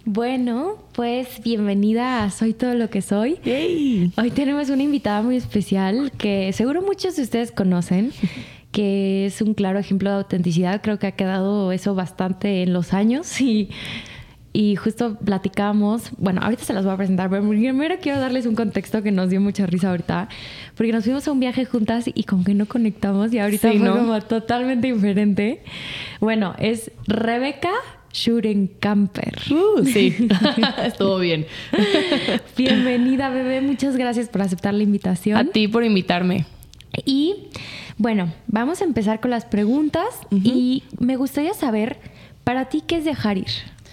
Bueno, pues bienvenida a Soy Todo Lo Que Soy. ¡Yay! Hoy tenemos una invitada muy especial que seguro muchos de ustedes conocen, que es un claro ejemplo de autenticidad. Creo que ha quedado eso bastante en los años y justo platicamos. Bueno, ahorita se las voy a presentar, pero primero quiero darles un contexto que nos dio mucha risa ahorita, porque nos fuimos a un viaje juntas y como que no conectamos y ahorita Sí, fue ¿no? como totalmente diferente. Bueno, es Rebeca Schurenkamper. Sí, estuvo bien. Bienvenida, bebé. Muchas gracias por aceptar la invitación. A ti por invitarme. Y bueno, vamos a empezar con las preguntas. Y me gustaría saber, para ti, ¿qué es dejar ir?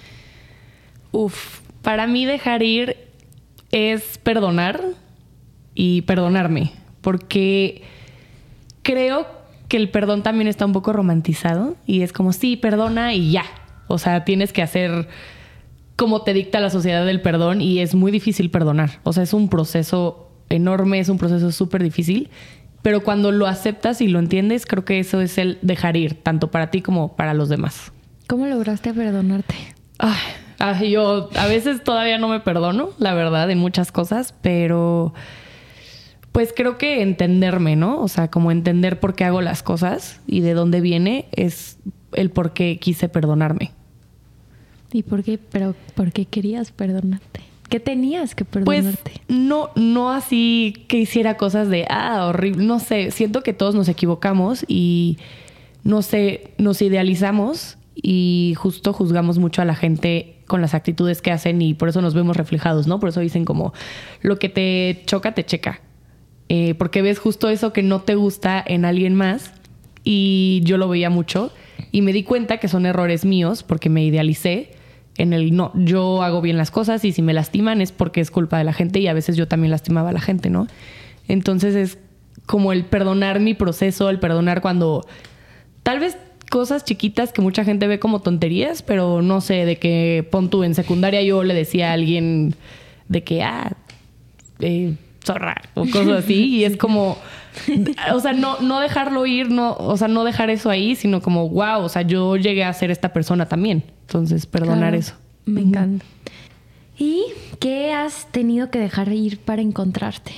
Para mí dejar ir es perdonar y perdonarme, porque creo que el perdón también está un poco romantizado y es como, sí, perdona y ya. O sea, tienes que hacer como te dicta la sociedad del perdón y es muy difícil perdonar. O sea, es un proceso enorme, es un proceso súper difícil, pero cuando lo aceptas y lo entiendes, creo que eso es el dejar ir, tanto para ti como para los demás. ¿Cómo lograste perdonarte? Yo a veces todavía no me perdono, la verdad, en muchas cosas, pero pues creo que entenderme, ¿no? O sea, como entender por qué hago las cosas y de dónde viene es el por qué quise perdonarme. ¿Y por qué? ¿Pero por qué querías perdonarte? ¿Qué tenías que perdonarte? Pues no así que hiciera cosas de, horrible. No sé, siento que todos nos equivocamos y no sé, nos idealizamos y justo juzgamos mucho a la gente con las actitudes que hacen y por eso nos vemos reflejados, ¿no? Por eso dicen como, lo que te choca, te checa. Porque ves justo eso que no te gusta en alguien más y yo lo veía mucho y me di cuenta que son errores míos porque me idealicé en el no, yo hago bien las cosas y si me lastiman es porque es culpa de la gente y a veces yo también lastimaba a la gente, ¿no? Entonces es como el perdonar mi proceso, el perdonar cuando tal vez cosas chiquitas que mucha gente ve como tonterías, pero no sé, de que pon tú en secundaria yo le decía a alguien de que, zorra o cosas así y es como, o sea, no dejarlo ir, o sea, no dejar eso ahí, sino como, wow, o sea, yo llegué a ser esta persona también. Entonces, perdonar Claro, eso. Me encanta. ¿Y qué has tenido que dejar ir para encontrarte?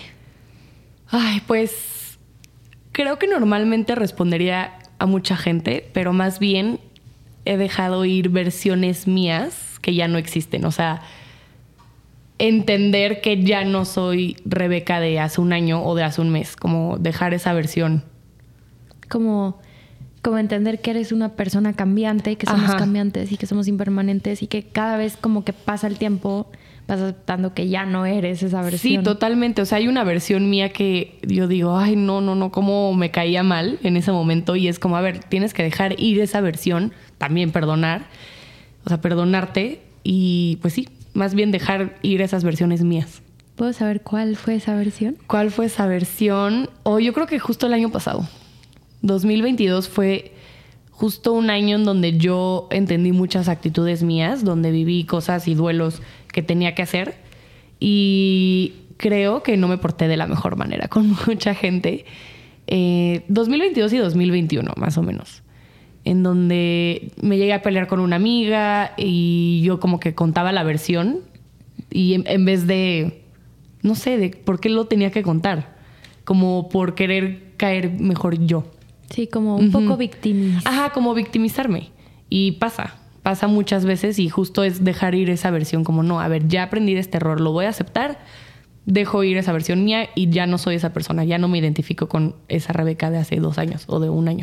Pues creo que normalmente respondería a mucha gente, pero más bien he dejado ir versiones mías que ya no existen. O sea, entender que ya no soy Rebeca de hace un año o de hace un mes, como dejar esa versión. Como entender que eres una persona cambiante, que somos cambiantes y que somos impermanentes y que cada vez como que pasa el tiempo vas aceptando que ya no eres esa versión. Sí, totalmente. O sea, hay una versión mía que yo digo, no, cómo me caía mal en ese momento y es como, a ver, tienes que dejar ir esa versión, también perdonar, o sea, perdonarte y pues sí, más bien dejar ir esas versiones mías. ¿Puedo saber cuál fue esa versión? ¿Cuál fue esa versión? Yo creo que justo el año pasado. 2022 fue justo un año en donde yo entendí muchas actitudes mías, donde viví cosas y duelos que tenía que hacer y creo que no me porté de la mejor manera con mucha gente. 2022 y 2021 más o menos, en donde me llegué a pelear con una amiga y yo como que contaba la versión y en vez de, no sé, de por qué lo tenía que contar, como por querer caer mejor yo. Sí, como un poco victimizar. Como victimizarme. Y pasa muchas veces y justo es dejar ir esa versión como no, a ver, ya aprendí de este error, lo voy a aceptar, dejo ir esa versión mía y ya no soy esa persona, ya no me identifico con esa Rebeca de hace 2 años o de 1 año.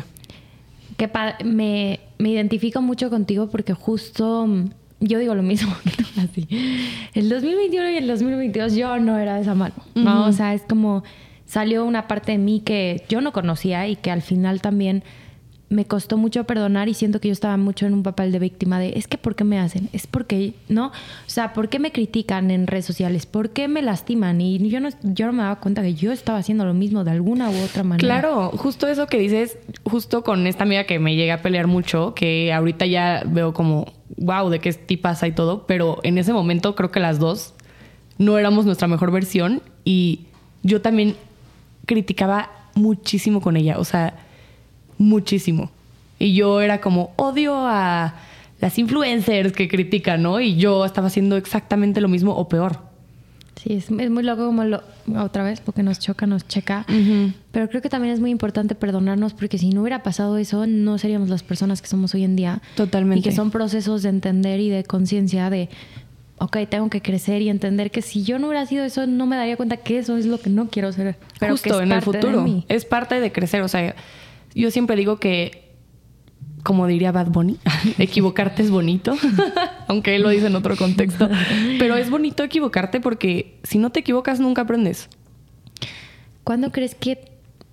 Me identifico mucho contigo porque justo yo digo lo mismo que tú, así. El 2021 y el 2022 yo no era de esa mano, ¿no? O sea, es como salió una parte de mí que yo no conocía y que al final también me costó mucho perdonar y siento que yo estaba mucho en un papel de víctima de es que ¿por qué me hacen? Es porque, ¿no? O sea, ¿por qué me critican en redes sociales? ¿Por qué me lastiman? Y yo no me daba cuenta que yo estaba haciendo lo mismo de alguna u otra manera. Claro, justo eso que dices, justo con esta amiga que me llega a pelear mucho, que ahorita ya veo como, wow, de qué tipaza y todo, pero en ese momento creo que las dos no éramos nuestra mejor versión y yo también criticaba muchísimo con ella, o sea, muchísimo. Y yo era como, odio a las influencers que critican, ¿no? Y yo estaba haciendo exactamente lo mismo o peor. Sí, es muy loco como otra vez, porque nos choca, nos checa. Pero creo que también es muy importante perdonarnos, porque si no hubiera pasado eso, no seríamos las personas que somos hoy en día. Totalmente. Y que son procesos de entender y de conciencia de, ok, tengo que crecer y entender que si yo no hubiera sido eso, no me daría cuenta que eso es lo que no quiero ser. Pero justo que es en el parte futuro. de mí. Es parte de crecer. O sea, yo siempre digo que, como diría Bad Bunny, equivocarte es bonito, aunque él lo dice en otro contexto. Pero es bonito equivocarte porque si no te equivocas, nunca aprendes. ¿Cuándo crees que,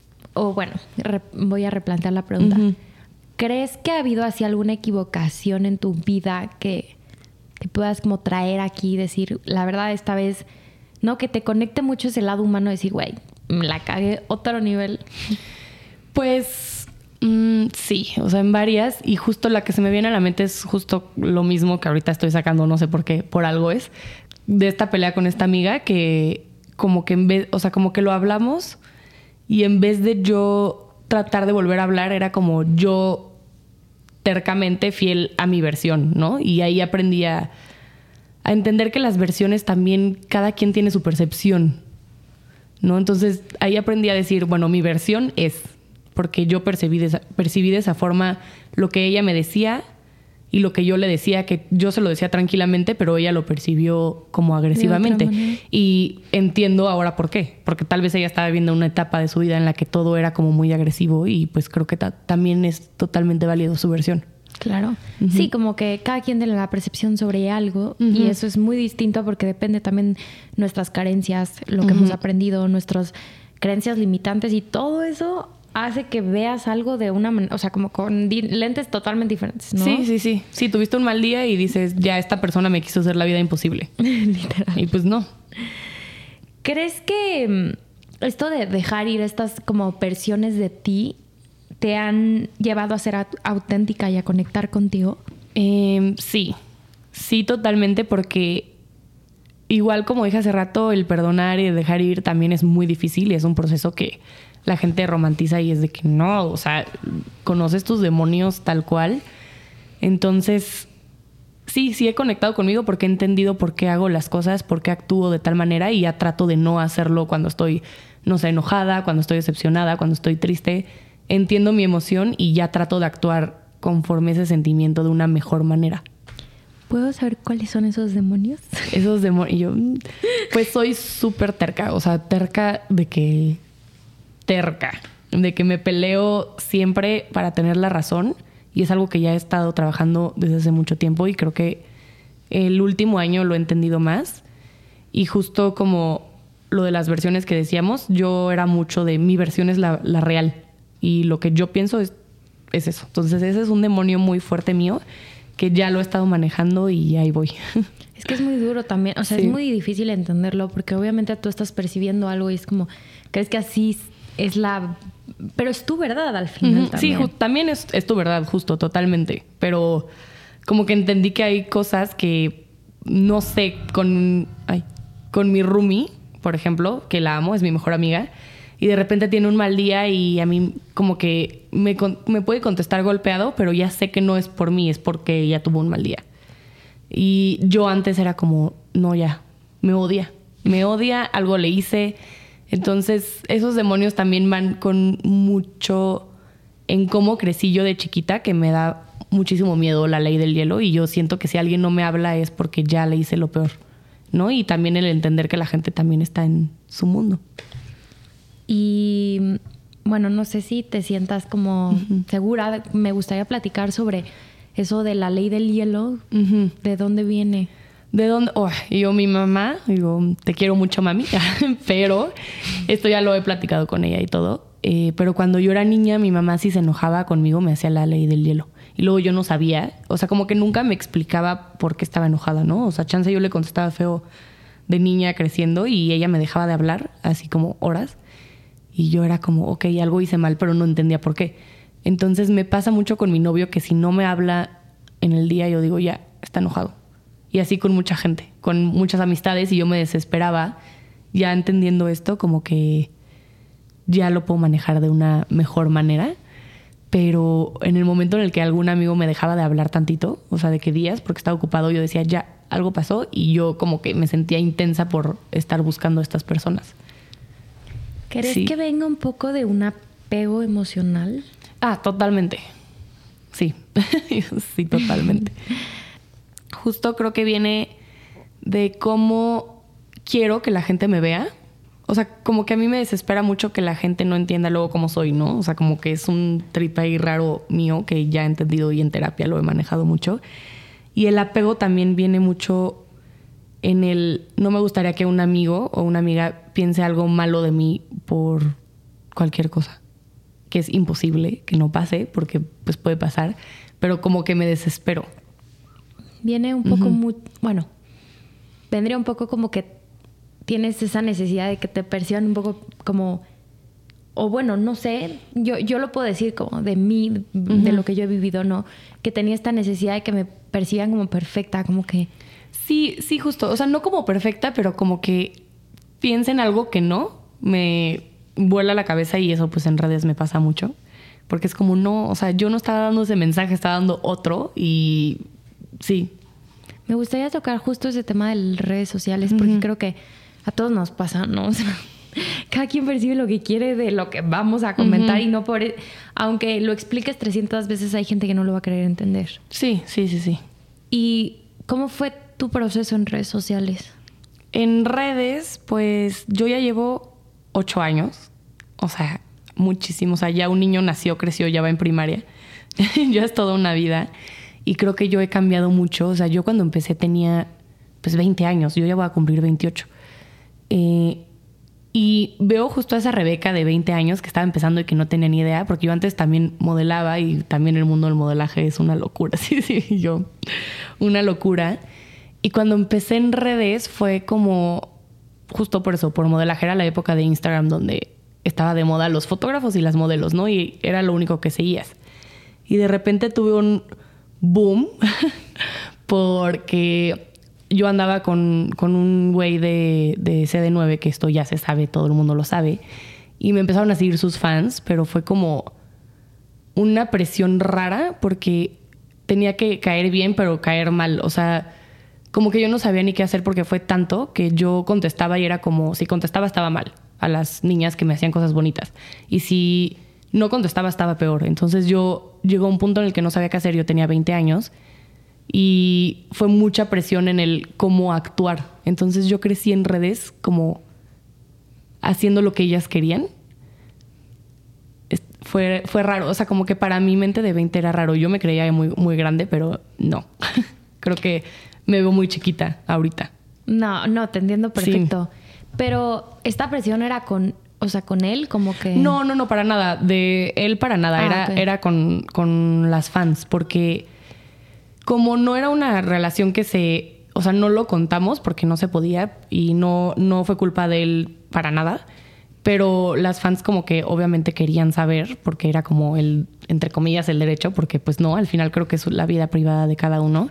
voy a replantear la pregunta, ¿crees que ha habido así alguna equivocación en tu vida que puedas como traer aquí y decir, la verdad esta vez, no, que te conecte mucho ese lado humano, decir, güey, me la cagué otro nivel? Pues sí, o sea, en varias. Y justo la que se me viene a la mente es justo lo mismo que ahorita estoy sacando, no sé por qué, por algo es, de esta pelea con esta amiga que como que en vez, o sea, como que lo hablamos y en vez de yo tratar de volver a hablar, era como yo tercamente fiel a mi versión, ¿no? Y ahí aprendí a entender que las versiones también, cada quien tiene su percepción, ¿no? Entonces ahí aprendí a decir, bueno, mi versión es, porque yo percibí de esa forma lo que ella me decía y lo que yo le decía, que yo se lo decía tranquilamente, pero ella lo percibió como agresivamente. Y entiendo ahora por qué. Porque tal vez ella estaba viviendo una etapa de su vida en la que todo era como muy agresivo y pues creo que también es totalmente válido su versión. Claro. Sí, como que cada quien tiene la percepción sobre algo y eso es muy distinto porque depende también nuestras carencias, lo que hemos aprendido, nuestras creencias limitantes y todo eso hace que veas algo de una manera, o sea, como con lentes totalmente diferentes, ¿no? Sí. Sí, tuviste un mal día y dices, ya esta persona me quiso hacer la vida imposible. Literal. Y pues no. ¿Crees que esto de dejar ir estas como versiones de ti te han llevado a ser auténtica y a conectar contigo? Sí, totalmente, porque igual como dije hace rato, el perdonar y dejar ir también es muy difícil y es un proceso que la gente romantiza y es de que no, o sea, conoces tus demonios tal cual. Entonces, sí he conectado conmigo porque he entendido por qué hago las cosas, por qué actúo de tal manera y ya trato de no hacerlo cuando estoy, no sé, enojada, cuando estoy decepcionada, cuando estoy triste. Entiendo mi emoción y ya trato de actuar conforme ese sentimiento de una mejor manera. ¿Puedo saber cuáles son esos demonios? Esos demonios, yo pues soy súper terca, o sea, terca de que me peleo siempre para tener la razón y es algo que ya he estado trabajando desde hace mucho tiempo y creo que el último año lo he entendido más y justo como lo de las versiones que decíamos, yo era mucho de mi versión es la real y lo que yo pienso es eso. Entonces ese es un demonio muy fuerte mío que ya lo he estado manejando y ahí voy. Es que es muy duro también, o sea, sí. Es muy difícil entenderlo porque obviamente tú estás percibiendo algo y es como, crees que así es pero es tu verdad al final también. Sí, también es tu verdad, justo, totalmente. Pero como que entendí que hay cosas que no sé, con mi roomie, por ejemplo, que la amo, es mi mejor amiga, y de repente tiene un mal día y a mí como que me puede contestar golpeado, pero ya sé que no es por mí, es porque ella tuvo un mal día. Y yo antes era como, no, ya, me odia, algo le hice. Entonces, esos demonios también van con mucho en cómo crecí yo de chiquita, que me da muchísimo miedo la ley del hielo y yo siento que si alguien no me habla es porque ya le hice lo peor, ¿no? Y también el entender que la gente también está en su mundo. Y bueno, no sé si te sientas como segura. Me gustaría platicar sobre eso de la ley del hielo. ¿De dónde viene? ¿De dónde? Yo, mi mamá, digo, te quiero mucho, mami, pero esto ya lo he platicado con ella y todo. Pero cuando yo era niña, mi mamá si se enojaba conmigo me hacía la ley del hielo. Y luego yo no sabía, o sea, como que nunca me explicaba por qué estaba enojada, ¿no? O sea, chance yo le contestaba feo de niña creciendo y ella me dejaba de hablar, así como horas. Y yo era como, ok, algo hice mal, pero no entendía por qué. Entonces me pasa mucho con mi novio que si no me habla en el día, yo digo, ya, está enojado. Y así con mucha gente, con muchas amistades, y yo me desesperaba. Ya entendiendo esto, como que ya lo puedo manejar de una mejor manera. pero en el momento en el que algún amigo me dejaba de hablar tantito, o sea, de que días, porque estaba ocupado, yo decía, ya, algo pasó, y yo como que me sentía intensa por estar buscando a estas personas. ¿Crees Sí. que venga un poco de un apego emocional? Ah, totalmente. Sí, sí, totalmente. Justo creo que viene de cómo quiero que la gente me vea. O sea, como que a mí me desespera mucho que la gente no entienda luego cómo soy, ¿no? O sea, como que es un trip ahí raro mío que ya he entendido y en terapia lo he manejado mucho. Y el apego también viene mucho en el... No me gustaría que un amigo o una amiga piense algo malo de mí por cualquier cosa. Que es imposible que no pase, porque pues puede pasar. Pero como que me desespero. Viene un poco bueno, vendría un poco como que tienes esa necesidad de que te perciban un poco como, o bueno, no sé, yo lo puedo decir como de mí, de lo que yo he vivido, ¿no? Que tenía esta necesidad de que me perciban como perfecta, como que... Sí, sí, justo. O sea, no como perfecta, pero como que piensa en algo que no, me vuela la cabeza, y eso pues en redes me pasa mucho. Porque es como, no, o sea, yo no estaba dando ese mensaje, estaba dando otro, y sí. Me gustaría tocar justo ese tema de las redes sociales, porque creo que a todos nos pasa, ¿no? O sea, cada quien percibe lo que quiere de lo que vamos a comentar y no por... Aunque lo expliques 300 veces, hay gente que no lo va a querer entender. Sí, sí, sí, sí. ¿Y cómo fue tu proceso en redes sociales? En redes, pues yo ya llevo 8 años. O sea, muchísimo. O sea, ya un niño nació, creció, ya va en primaria. Ya es toda una vida. Y creo que yo he cambiado mucho. O sea, yo cuando empecé tenía pues 20 años. Yo ya voy a cumplir 28. Y veo justo a esa Rebeca de 20 años que estaba empezando y que no tenía ni idea, porque yo antes también modelaba, y también el mundo del modelaje es una locura. Sí, sí, yo, una locura. Y cuando empecé en redes fue como, justo por eso, por modelaje. Era la época de Instagram donde estaba de moda los fotógrafos y las modelos, ¿no? Y era lo único que seguías. Y de repente tuve un boom porque yo andaba con un güey de CD9, que esto ya se sabe, todo el mundo lo sabe, y me empezaron a seguir sus fans, pero fue como una presión rara porque tenía que caer bien, pero caer mal. O sea, como que yo no sabía ni qué hacer, porque fue tanto que yo contestaba y era como, si contestaba estaba mal a las niñas que me hacían cosas bonitas, y si no contestaba estaba peor. Entonces yo llegó a un punto en el que no sabía qué hacer. Yo tenía 20 años y fue mucha presión en el cómo actuar. Entonces yo crecí en redes como haciendo lo que ellas querían. Fue raro. O sea, como que para mi mente de 20 era raro. Yo me creía muy, muy grande, pero no. Creo que me veo muy chiquita ahorita. No, te entiendo perfecto. Sí. Pero esta presión era con él, como que... No, para nada. De él para nada. Era con las fans, porque como no era una relación que o sea, no lo contamos porque no se podía, y no fue culpa de él para nada, pero las fans como que obviamente querían saber, porque era como entre comillas, el derecho, porque pues no, al final creo que es la vida privada de cada uno.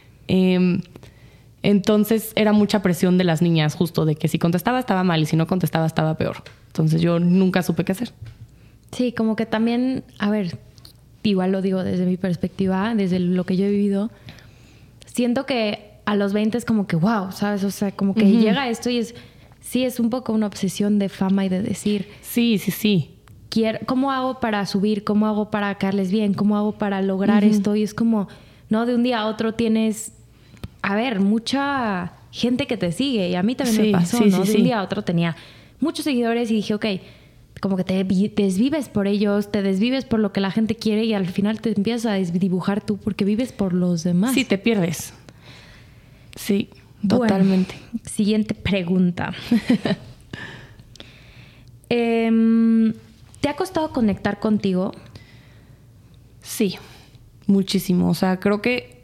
Entonces era mucha presión de las niñas, justo de que si contestaba estaba mal y si no contestaba estaba peor. Entonces yo nunca supe qué hacer. Sí, como que también, a ver, igual lo digo desde mi perspectiva, desde lo que yo he vivido, siento que a los 20 es como que wow, ¿sabes? O sea, como que llega esto y es un poco una obsesión de fama y de decir... Sí. ¿Cómo hago para subir? ¿Cómo hago para caerles bien? ¿Cómo hago para lograr esto? Y es como, no, de un día a otro tienes, a ver, mucha gente que te sigue. Y a mí también me pasó, ¿no? De un día a otro tenía muchos seguidores y dije, ok, como que te desvives por ellos, te desvives por lo que la gente quiere, y al final te empiezas a desdibujar tú porque vives por los demás. Sí, te pierdes. Sí, totalmente. Bueno, siguiente pregunta. ¿Te ha costado conectar contigo? Sí, muchísimo. O sea, creo que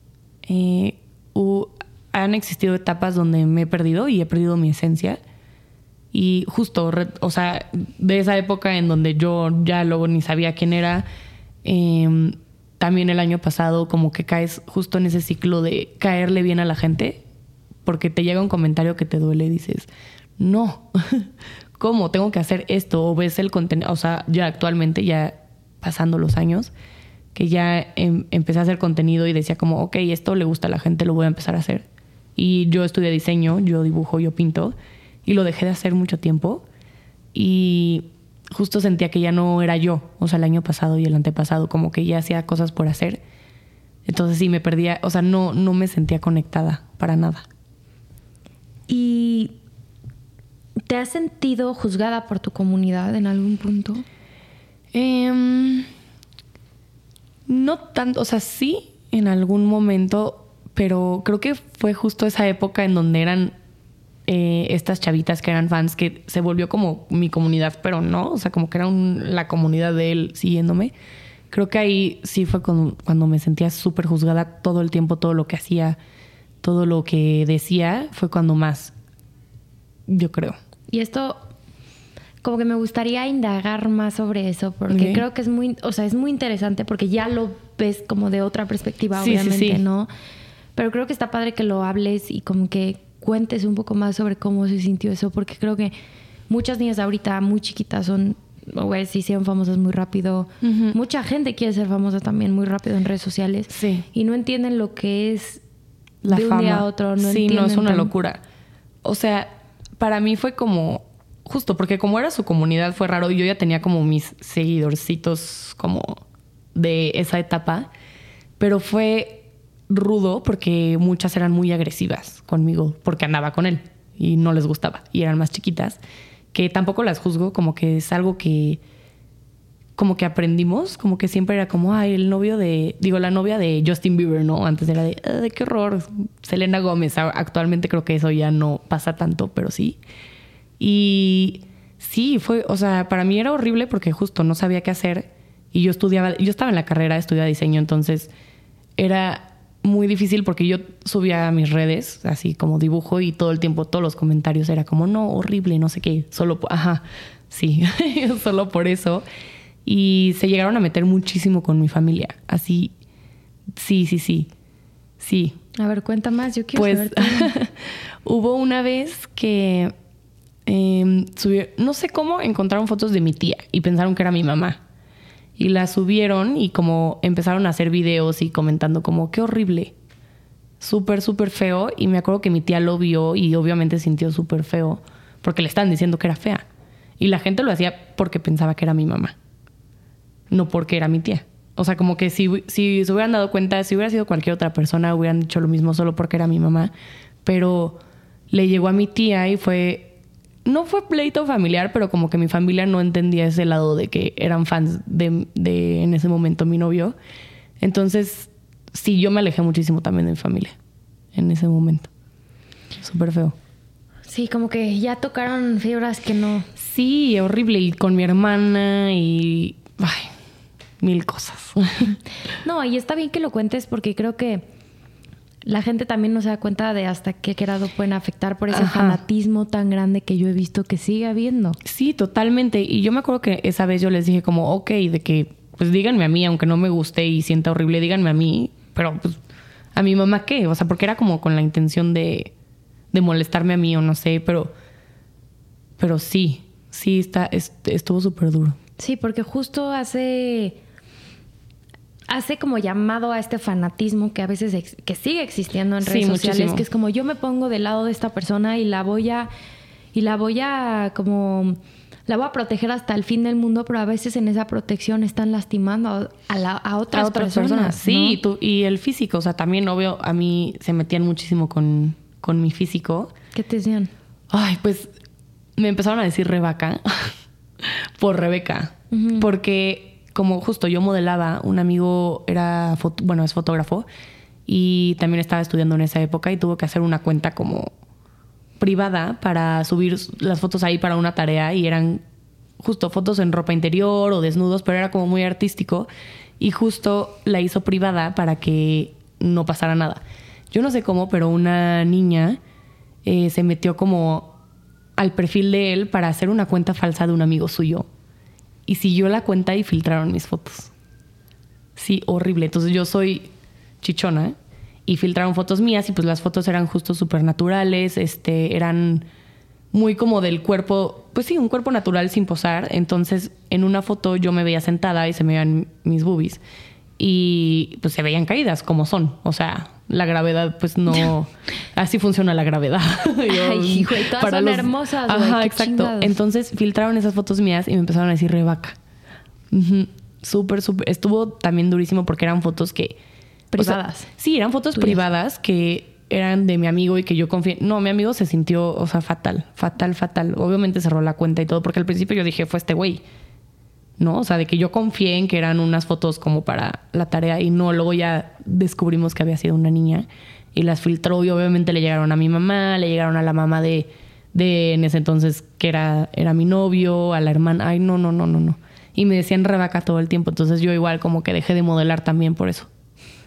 han existido etapas donde me he perdido y he perdido mi esencia. Y justo, o sea, de esa época en donde yo ya luego ni sabía quién era, también el año pasado como que caes justo en ese ciclo de caerle bien a la gente, porque te llega un comentario que te duele y dices, no, ¿cómo? Tengo que hacer esto. O ves el contenido, o sea, ya actualmente ya pasando los años, que ya empecé a hacer contenido y decía como, ok, esto le gusta a la gente, lo voy a empezar a hacer. Y yo estudié diseño, yo dibujo, yo pinto, y lo dejé de hacer mucho tiempo. Y justo sentía que ya no era yo, o sea, el año pasado y el antepasado, como que ya hacía cosas por hacer. Entonces sí me perdía, o sea, no me sentía conectada para nada. ¿Y te has sentido juzgada por tu comunidad en algún punto? No tanto, o sea, sí en algún momento, pero creo que fue justo esa época en donde eran estas chavitas que eran fans, que se volvió como mi comunidad, pero no, o sea, como que era la comunidad de él siguiéndome. Creo que ahí sí fue cuando me sentía súper juzgada todo el tiempo, todo lo que hacía, todo lo que decía, fue cuando más, yo creo. Y esto, como que me gustaría indagar más sobre eso, porque creo que es muy, o sea, es muy interesante porque ya lo ves como de otra perspectiva, sí, obviamente, sí. ¿no? Pero creo que está padre que lo hables y como que cuentes un poco más sobre cómo se sintió eso, porque creo que muchas niñas ahorita muy chiquitas se hicieron famosas muy rápido. Uh-huh. Mucha gente quiere ser famosa también muy rápido en redes sociales. Sí. Y no entienden lo que es la de fama. Un día a otro. Sí, no, es una locura. O sea, para mí fue como... Justo, porque como era su comunidad fue raro. Y yo ya tenía como mis seguidorcitos como de esa etapa. Pero fue rudo porque muchas eran muy agresivas conmigo porque andaba con él y no les gustaba. Y eran más chiquitas. Que tampoco las juzgo, como que es algo que como que aprendimos, como que siempre era como, ay, la novia de Justin Bieber, ¿no? Antes era de qué horror, Selena Gómez. Actualmente creo que eso ya no pasa tanto, pero sí. Y sí, o sea, para mí era horrible porque justo no sabía qué hacer y yo estaba en la carrera, estudiaba diseño, entonces era muy difícil porque yo subía a mis redes, así como dibujo, y todo el tiempo, todos los comentarios era como, no, horrible, no sé qué, solo por eso. Y se llegaron a meter muchísimo con mi familia, así, sí. A ver, cuenta más, yo quiero saber todo. Hubo una vez que no sé cómo encontraron fotos de mi tía y pensaron que era mi mamá. Y la subieron y como empezaron a hacer videos y comentando como, qué horrible. Súper, súper feo. Y me acuerdo que mi tía lo vio y obviamente sintió súper feo porque le estaban diciendo que era fea. Y la gente lo hacía porque pensaba que era mi mamá. No porque era mi tía. O sea, como que si se hubieran dado cuenta, si hubiera sido cualquier otra persona, hubieran dicho lo mismo solo porque era mi mamá. Pero le llegó a mi tía y no fue pleito familiar, pero como que mi familia no entendía ese lado de que eran fans de en ese momento mi novio. Entonces, sí, yo me alejé muchísimo también de mi familia en ese momento. Súper feo. Sí, como que ya tocaron fibras que no... Sí, horrible. Y con mi hermana y... Ay, mil cosas. No, y está bien que lo cuentes porque creo que la gente también no se da cuenta de hasta qué grado pueden afectar por ese fanatismo tan grande que yo he visto que sigue habiendo. Sí, totalmente. Y yo me acuerdo que esa vez yo les dije como, ok, de que pues díganme a mí, aunque no me guste y sienta horrible, díganme a mí. Pero pues, ¿a mi mamá qué? O sea, porque era como con la intención de molestarme a mí o no sé, pero sí, estuvo súper duro. Sí, porque justo hace como llamado a este fanatismo que a veces que sigue existiendo en redes sociales, muchísimo. Que es como yo me pongo del lado de esta persona y la voy a proteger hasta el fin del mundo, pero a veces en esa protección están lastimando a otras personas. Sí, ¿no? Y el físico, o sea, también obvio a mí se metían muchísimo con mi físico. ¿Qué te decían? Ay, pues me empezaron a decir Rebeca por Rebeca, porque como justo yo modelaba, un amigo es fotógrafo y también estaba estudiando en esa época y tuvo que hacer una cuenta como privada para subir las fotos ahí para una tarea y eran justo fotos en ropa interior o desnudos, pero era como muy artístico y justo la hizo privada para que no pasara nada. Yo no sé cómo, pero una niña se metió como al perfil de él para hacer una cuenta falsa de un amigo suyo. Y siguió la cuenta y filtraron mis fotos. Sí, horrible. Entonces yo soy chichona y filtraron fotos mías y pues las fotos eran justo súper naturales. Eran muy como del cuerpo, pues sí, un cuerpo natural sin posar. Entonces, en una foto yo me veía sentada y se me veían mis boobies. Y pues se veían caídas como son. O sea, la gravedad, pues no... Así funciona la gravedad. Ay, hijo, y todas son hermosas, güey. Ajá, qué exacto. chingados. Entonces filtraron esas fotos mías y me empezaron a decir Revaca. Súper, súper. Estuvo también durísimo porque eran fotos que... Privadas. O sea, sí, eran fotos tuyas. privadas que eran de mi amigo y que yo confié. No, mi amigo se sintió, o sea, fatal. Obviamente cerró la cuenta y todo, porque al principio yo dije, fue este güey. ¿No? O sea, de que yo confié en que eran unas fotos como para la tarea y no, luego ya descubrimos que había sido una niña y las filtró y obviamente le llegaron a mi mamá, le llegaron a la mamá de en ese entonces que era mi novio, a la hermana. Ay, no. Y me decían Revaca todo el tiempo, entonces yo igual como que dejé de modelar también por eso.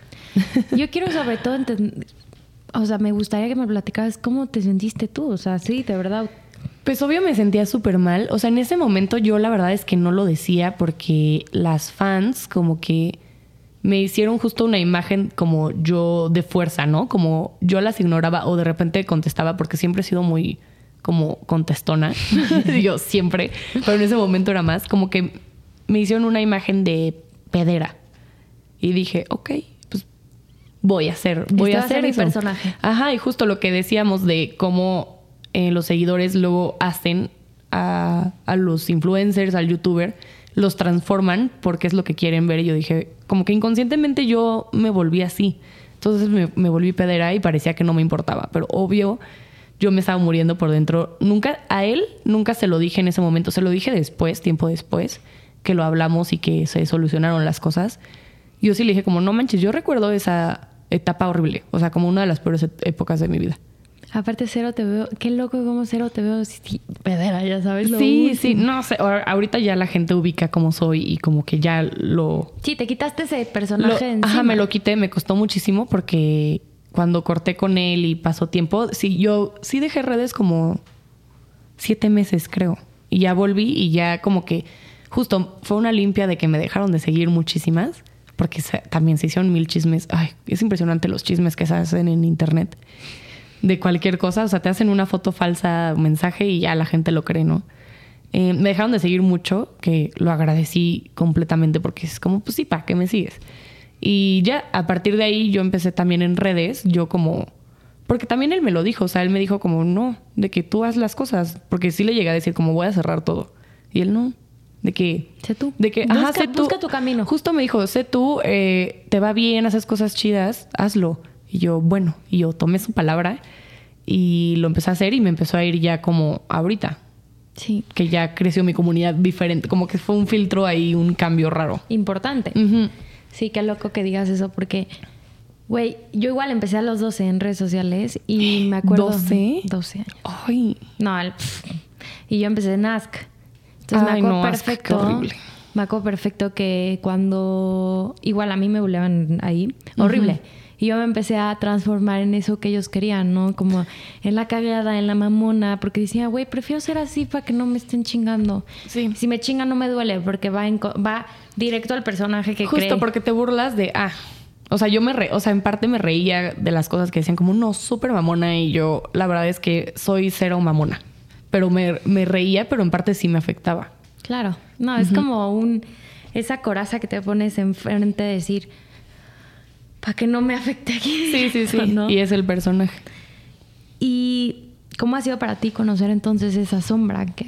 Yo quiero sobre todo entender, o sea, me gustaría que me platicaras cómo te sentiste tú, o sea, sí, de verdad. Pues obvio me sentía súper mal. O sea, en ese momento yo la verdad es que no lo decía porque las fans como que me hicieron justo una imagen como yo de fuerza, ¿no? Como yo las ignoraba o de repente contestaba porque siempre he sido muy como contestona. Yo siempre. Pero en ese momento era más. Como que me hicieron una imagen de pedera. Y dije, ok, pues voy a hacer mi eso. Personaje. Ajá, y justo lo que decíamos de cómo los seguidores luego hacen a los influencers, al youtuber, los transforman porque es lo que quieren ver. Y yo dije, como que inconscientemente yo me volví así. Entonces me volví pedera y parecía que no me importaba. Pero obvio, yo me estaba muriendo por dentro. A él nunca se lo dije en ese momento. Se lo dije después, tiempo después, que lo hablamos y que se solucionaron las cosas. Yo sí le dije como, no manches, yo recuerdo esa etapa horrible. O sea, como una de las peores épocas de mi vida. Aparte, cero te veo... Qué loco cómo cero te veo... Sí, pedera, ya sabes. Sí, no sé. Ahorita ya la gente ubica cómo soy y como que ya lo... Sí, te quitaste ese personaje encima. Ajá, me lo quité. Me costó muchísimo porque cuando corté con él y pasó tiempo... Sí, yo sí dejé redes como 7 meses, creo. Y ya volví y ya como que... Justo fue una limpia de que me dejaron de seguir muchísimas. Porque también se hicieron 1000 chismes. Ay, es impresionante los chismes que se hacen en internet. De cualquier cosa, o sea, te hacen una foto falsa, un mensaje y ya la gente lo cree, ¿no? Me dejaron de seguir mucho, que lo agradecí completamente porque es como, pues sí, ¿para qué me sigues? Y ya, a partir de ahí yo empecé también en redes, yo como... Porque también él me lo dijo, o sea, él me dijo como, no, de que tú haz las cosas. Porque sí le llegué a decir como, voy a cerrar todo. Y él no, de que... Sé tú. De que, sé tú. Busca tu camino. Justo me dijo, sé tú, te va bien, haces cosas chidas, hazlo. Y yo, bueno, y yo tomé su palabra y lo empecé a hacer y me empezó a ir ya como ahorita. Sí. Que ya creció mi comunidad diferente. Como que fue un filtro ahí, un cambio raro. Importante. Uh-huh. Sí, qué loco que digas eso porque, güey, yo igual empecé a los 12 en redes sociales y me acuerdo... ¿12? 12 años. Ay. No, y yo empecé en Ask. Entonces me acuerdo perfecto. Ask, qué horrible. Me acuerdo perfecto que cuando... Igual a mí me buleaban ahí. Horrible. Uh-huh. Y yo me empecé a transformar en eso que ellos querían, ¿no? Como en la cagada, en la mamona. Porque decía, güey, prefiero ser así para que no me estén chingando. Sí. Si me chingan no me duele porque va directo al personaje que cree. Justo porque te burlas de... O sea, en parte me reía de las cosas que decían como, no, súper mamona. Y yo, la verdad es que soy cero mamona. Pero me reía, pero en parte sí me afectaba. Claro. No, es como esa coraza que te pones enfrente de decir... para que no me afecte aquí. Sí. ¿No? Y es el personaje. ¿Y cómo ha sido para ti conocer entonces esa sombra que...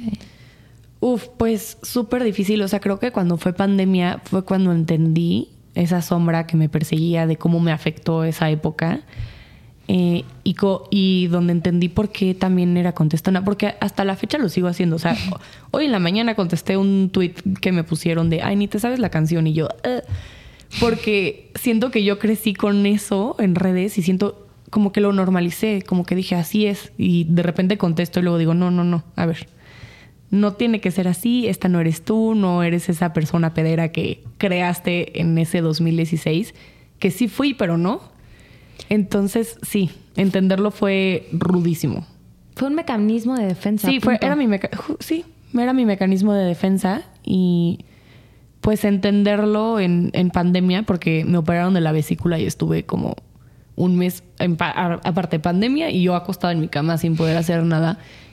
Pues súper difícil. O sea, creo que cuando fue pandemia fue cuando entendí esa sombra que me perseguía, de cómo me afectó esa época. Y donde entendí por qué también era contestona. Porque hasta la fecha lo sigo haciendo. O sea, hoy en la mañana contesté un tweet que me pusieron de, ay, ni te sabes la canción. Y yo... Porque siento que yo crecí con eso en redes y siento como que lo normalicé, como que dije, así es. Y de repente contesto y luego digo, no, a ver, no tiene que ser así, esta no eres tú, no eres esa persona pedera que creaste en ese 2016, que sí fui, pero no. Entonces, sí, entenderlo fue rudísimo. Fue un mecanismo de defensa. Sí, era mi mecanismo de defensa y... Pues entenderlo en pandemia, porque me operaron de la vesícula y estuve como un mes, aparte de pandemia, y yo acostada en mi cama sin poder hacer nada.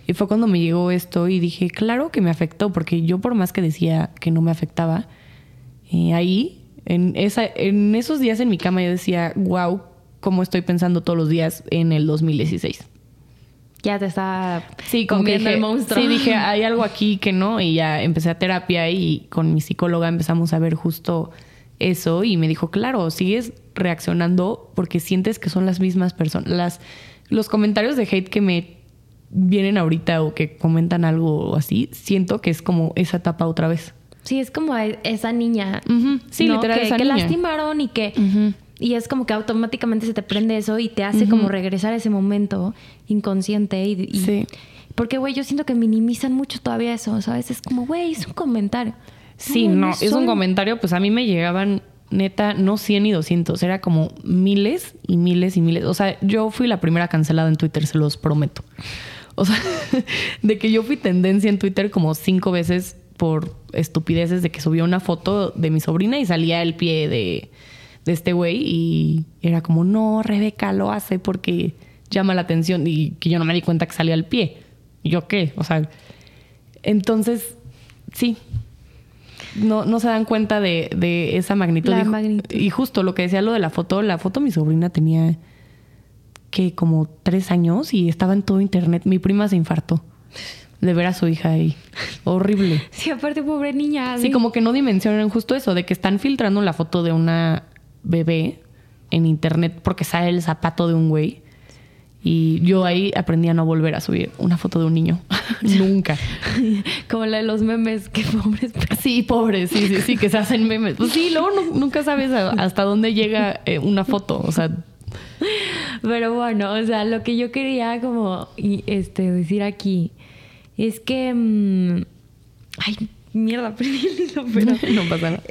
Y fue cuando me llegó esto y dije, claro que me afectó, porque yo por más que decía que no me afectaba, ahí, en esos días en mi cama yo decía, wow, cómo estoy pensando todos los días en el 2016. Ya te estaba comiendo el monstruo. Sí, dije, hay algo aquí que no. Y ya empecé a terapia y con mi psicóloga empezamos a ver justo eso. Y me dijo, claro, sigues reaccionando porque sientes que son las mismas personas. Los comentarios de hate que me vienen ahorita o que comentan algo así, siento que es como esa etapa otra vez. Sí, es como esa niña. Uh-huh. Sí, ¿no? Literal, esa que niña. lastimaron y que... Uh-huh. Y es como que automáticamente se te prende eso y te hace como regresar a ese momento inconsciente. Sí. Porque, güey, yo siento que minimizan mucho todavía eso, ¿sabes? Es como, güey, es un comentario. Sí, no, es un comentario. Pues a mí me llegaban, neta, no 100 ni 200. Era como miles y miles y miles. O sea, yo fui la primera cancelada en Twitter, se los prometo. O sea, de que yo fui tendencia en Twitter como 5 veces por estupideces de que subía una foto de mi sobrina y salía el pie de este güey y era como, no, Rebeca lo hace porque llama la atención y que yo no me di cuenta que salía el pie. ¿Y yo qué? O sea, entonces, sí, no se dan cuenta de esa magnitud. Y justo lo que decía lo de la foto mi sobrina tenía que como 3 años y estaba en todo internet. Mi prima se infartó de ver a su hija ahí. Horrible. Sí, aparte, pobre niña. Sí, como que no dimensionan justo eso, de que están filtrando la foto de una bebé en internet porque sale el zapato de un güey. Y yo ahí aprendí a no volver a subir una foto de un niño. Nunca. Como la de los memes, que pobres. Sí, pobres, sí, que se hacen memes. Pues sí, luego nunca sabes hasta dónde llega una foto, o sea. Pero bueno, o sea, lo que yo quería como decir aquí es que... ay, mierda, perdí el hilo, pero... No pasa nada.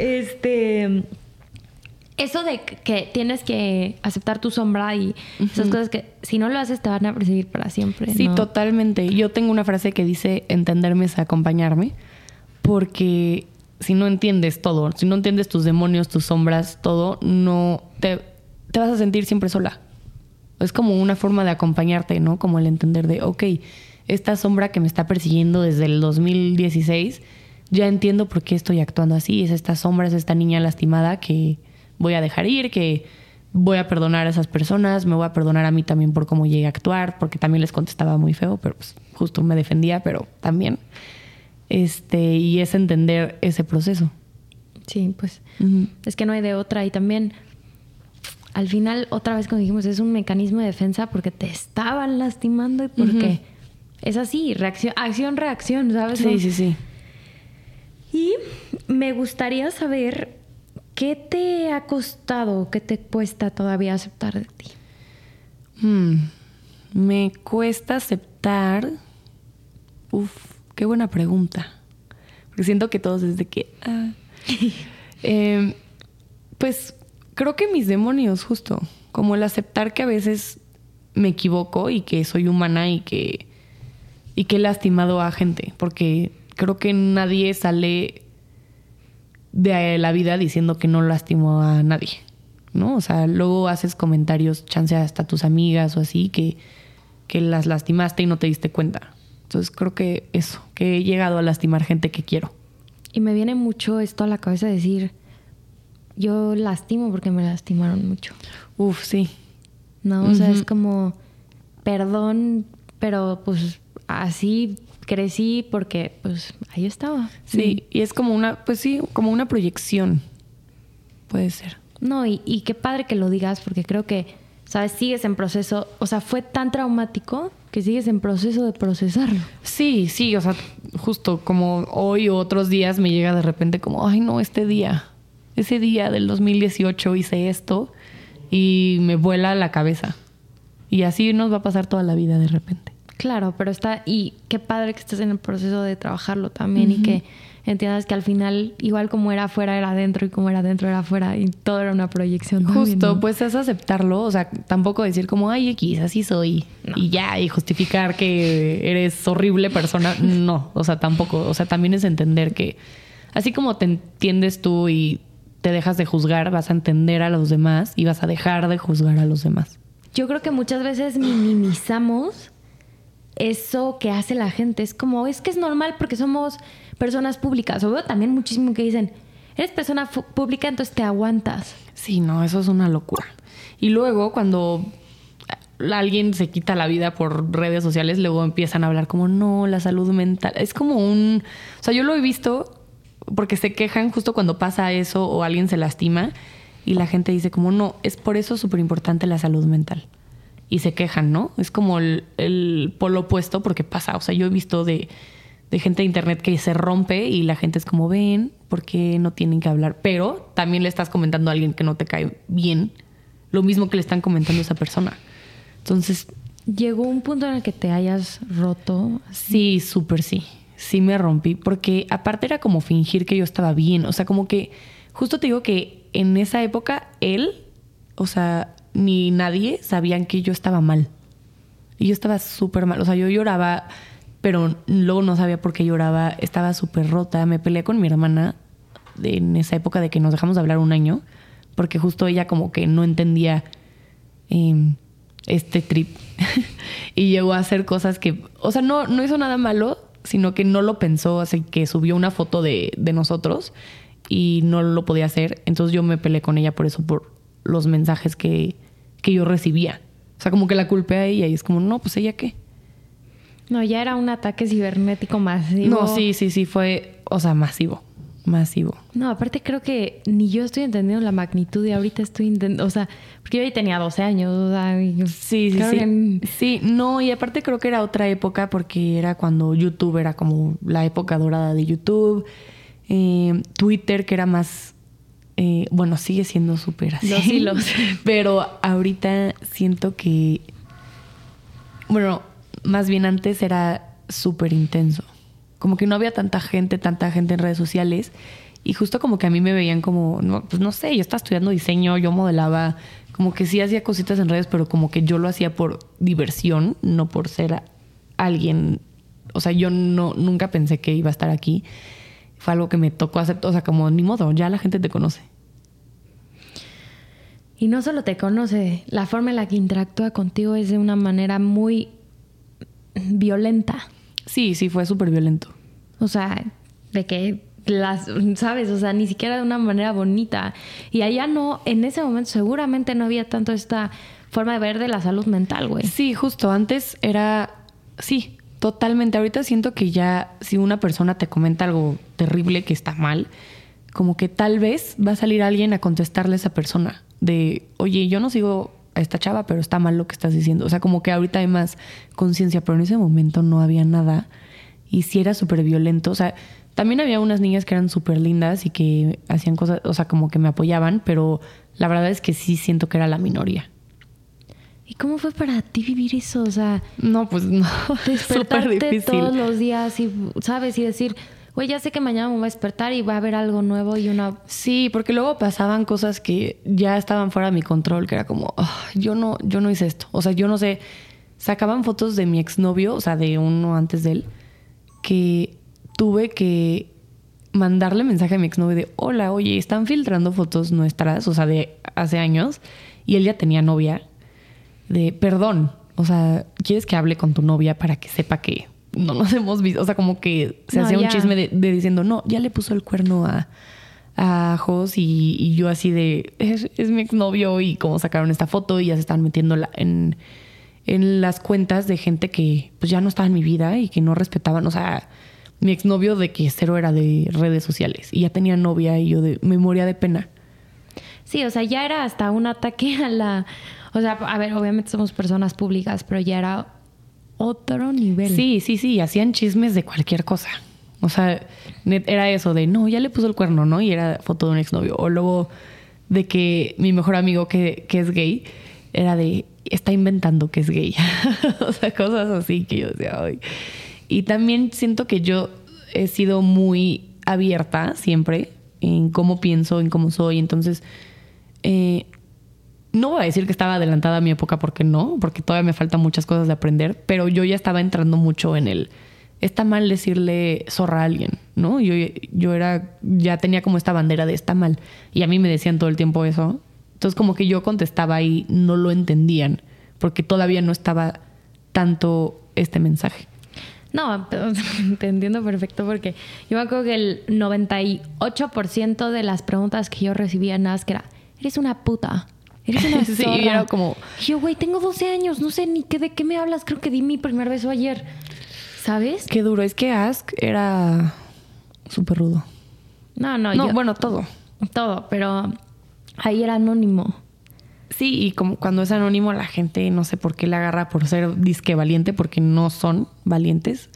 Eso de que tienes que aceptar tu sombra y esas cosas que si no lo haces te van a perseguir para siempre. Sí, ¿no? Totalmente. Yo tengo una frase que dice, entenderme es acompañarme, porque si no entiendes todo, si no entiendes tus demonios, tus sombras, todo, no te vas a sentir siempre sola. Es como una forma de acompañarte, ¿no? Como el entender de, ok, esta sombra que me está persiguiendo desde el 2016, ya entiendo por qué estoy actuando así. Es esta sombra, es esta niña lastimada que voy a dejar ir, que voy a perdonar a esas personas, me voy a perdonar a mí también por cómo llegué a actuar, porque también les contestaba muy feo, pero pues justo me defendía, pero también. Y es entender ese proceso. Sí, pues es que no hay de otra. Y también, al final, otra vez como dijimos, es un mecanismo de defensa porque te estaban lastimando y porque es así, acción-reacción, ¿sabes? Sí. Y me gustaría saber... ¿qué te ha costado, qué te cuesta todavía aceptar de ti? Me cuesta aceptar... qué buena pregunta. Porque siento que todos es de que... pues creo que mis demonios, justo. Como el aceptar que a veces me equivoco y que soy humana y que he lastimado a gente. Porque creo que nadie sale... de la vida diciendo que no lastimó a nadie, ¿no? O sea, luego haces comentarios, chance hasta tus amigas o así, que las lastimaste y no te diste cuenta. Entonces creo que eso, que he llegado a lastimar gente que quiero. Y me viene mucho esto a la cabeza de decir, yo lastimo porque me lastimaron mucho. Sí. ¿No? O sea, es como, perdón, pero pues así... crecí porque, pues, ahí estaba. Sí, y es como como una proyección. Puede ser. No, y qué padre que lo digas, porque creo que, ¿sabes? Sigues en proceso. O sea, fue tan traumático que sigues en proceso de procesarlo. Sí, o sea, justo como hoy o otros días me llega de repente como, ay, no, ese día del 2018 hice esto y me vuela la cabeza. Y así nos va a pasar toda la vida de repente. Claro, pero y qué padre que estés en el proceso de trabajarlo también y que entiendas que al final, igual como era afuera era adentro y como era adentro era afuera y todo era una proyección. Justo, también, ¿no? Pues es aceptarlo, o sea, tampoco decir como, ay, X, así soy, y ya, y justificar que eres horrible persona, no, o sea, tampoco, o sea, también es entender que así como te entiendes tú y te dejas de juzgar, vas a entender a los demás y vas a dejar de juzgar a los demás. Yo creo que muchas veces minimizamos eso que hace la gente. Es como, es que es normal porque somos personas públicas. O veo también muchísimo que dicen, eres persona pública, entonces te aguantas. Sí, no, eso es una locura. Y luego cuando alguien se quita la vida por redes sociales, luego empiezan a hablar como, no, la salud mental. Es como un... O sea, yo lo he visto porque se quejan justo cuando pasa eso o alguien se lastima y la gente dice como, no, es por eso súper importante la salud mental. Y se quejan, ¿no? Es como el polo opuesto porque pasa. O sea, yo he visto de gente de internet que se rompe y la gente es como, ven, ¿por qué no tienen que hablar? Pero también le estás comentando a alguien que no te cae bien lo mismo que le están comentando a esa persona. Entonces... ¿Llegó un punto en el que te hayas roto? Sí, súper sí. Sí me rompí porque aparte era como fingir que yo estaba bien. O sea, como que justo te digo que en esa época él, o sea, ni nadie sabían que yo estaba mal. Y yo estaba súper mal. O sea, yo lloraba, pero luego no sabía por qué lloraba. Estaba súper rota. Me peleé con mi hermana en esa época de que nos dejamos de hablar un año. Porque justo ella como que no entendía este trip. Y llegó a hacer cosas que... O sea, no hizo nada malo, sino que no lo pensó. Así que subió una foto de nosotros y no lo podía hacer. Entonces yo me peleé con ella por eso, por los mensajes que yo recibía. O sea, como que la culpé a ella y es como, no, pues ¿ella qué? No, ya era un ataque cibernético masivo. No, sí, fue, o sea, masivo. No, aparte creo que ni yo estoy entendiendo la magnitud y ahorita estoy entendiendo, o sea, porque yo ahí tenía 12 años, o sea... Sí. Sí, no, y aparte creo que era otra época porque era cuando YouTube era como la época dorada de YouTube, Twitter que era más... bueno, sigue siendo súper así. Los hilos. Pero ahorita siento que... Bueno, más bien antes era súper intenso. Como que no había tanta gente en redes sociales. Y justo como que a mí me veían como... No, pues no sé, yo estaba estudiando diseño, yo modelaba. Como que sí hacía cositas en redes, pero como que yo lo hacía por diversión, no por ser alguien... O sea, yo nunca pensé que iba a estar aquí. Fue algo que me tocó aceptar. O sea, como ni modo, ya la gente te conoce. Y no solo te conoce, la forma en la que interactúa contigo es de una manera muy violenta. Sí, fue súper violento. O sea, de que ¿sabes? O sea, ni siquiera de una manera bonita. Y allá no, en ese momento seguramente no había tanto esta forma de ver de la salud mental, güey. Sí, justo. Antes era... Sí, totalmente. Ahorita siento que ya si una persona te comenta algo terrible que está mal, como que tal vez va a salir alguien a contestarle a esa persona. De, oye, yo no sigo a esta chava, pero está mal lo que estás diciendo. O sea, como que ahorita hay más conciencia, pero en ese momento no había nada. Y sí era súper violento. O sea, también había unas niñas que eran súper lindas y que hacían cosas, o sea, como que me apoyaban, pero la verdad es que sí siento que era la minoría. ¿Y cómo fue para ti vivir eso? O sea... No, pues no. Despertarte todos los días y, ¿sabes? Y decir... Güey, ya sé que mañana me voy a despertar y va a haber algo nuevo y una... Sí, porque luego pasaban cosas que ya estaban fuera de mi control, que era como, yo no hice esto. O sea, yo no sé. Sacaban fotos de mi exnovio, o sea, de uno antes de él, que tuve que mandarle mensaje a mi exnovio de, hola, oye, están filtrando fotos nuestras, o sea, de hace años, y él ya tenía novia, de, perdón, o sea, ¿quieres que hable con tu novia para que sepa que no nos hemos visto? O sea, como que se hacía un chisme de diciendo, no, ya le puso el cuerno a Jos y yo así de, es mi exnovio, y como sacaron esta foto y ya se estaban metiendo en las cuentas de gente que pues ya no estaba en mi vida y que no respetaban. O sea, mi exnovio de que cero era de redes sociales y ya tenía novia y yo me moría de pena. Sí, o sea, ya era hasta un ataque a la... O sea, a ver, obviamente somos personas públicas, pero ya era otro nivel. Sí, hacían chismes de cualquier cosa. O sea, era eso de, no, ya le puso el cuerno, ¿no? Y era foto de un exnovio. O luego de que mi mejor amigo que es gay, era de, está inventando que es gay. O sea, cosas así que yo decía, ay. Y también siento que yo he sido muy abierta siempre en cómo pienso, en cómo soy. Entonces, no voy a decir que estaba adelantada a mi época, porque no, porque todavía me faltan muchas cosas de aprender, pero yo ya estaba entrando mucho en el... Está mal decirle zorra a alguien, ¿no? Yo ya tenía como esta bandera de está mal. Y a mí me decían todo el tiempo eso. Entonces como que yo contestaba y no lo entendían, porque todavía no estaba tanto este mensaje. No, pero te entiendo perfecto porque yo me acuerdo que el 98% de las preguntas que yo recibía en Ask era, eres una puta, eres una zorra. Sí, era como... Y yo, güey, tengo 12 años, no sé ni de qué me hablas, creo que di mi primer beso ayer, ¿sabes? Qué duro, es que Ask era súper rudo. No, bueno, todo. Todo, pero ahí era anónimo. Sí, y como cuando es anónimo la gente no sé por qué le agarra por ser disque valiente, porque no son valientes.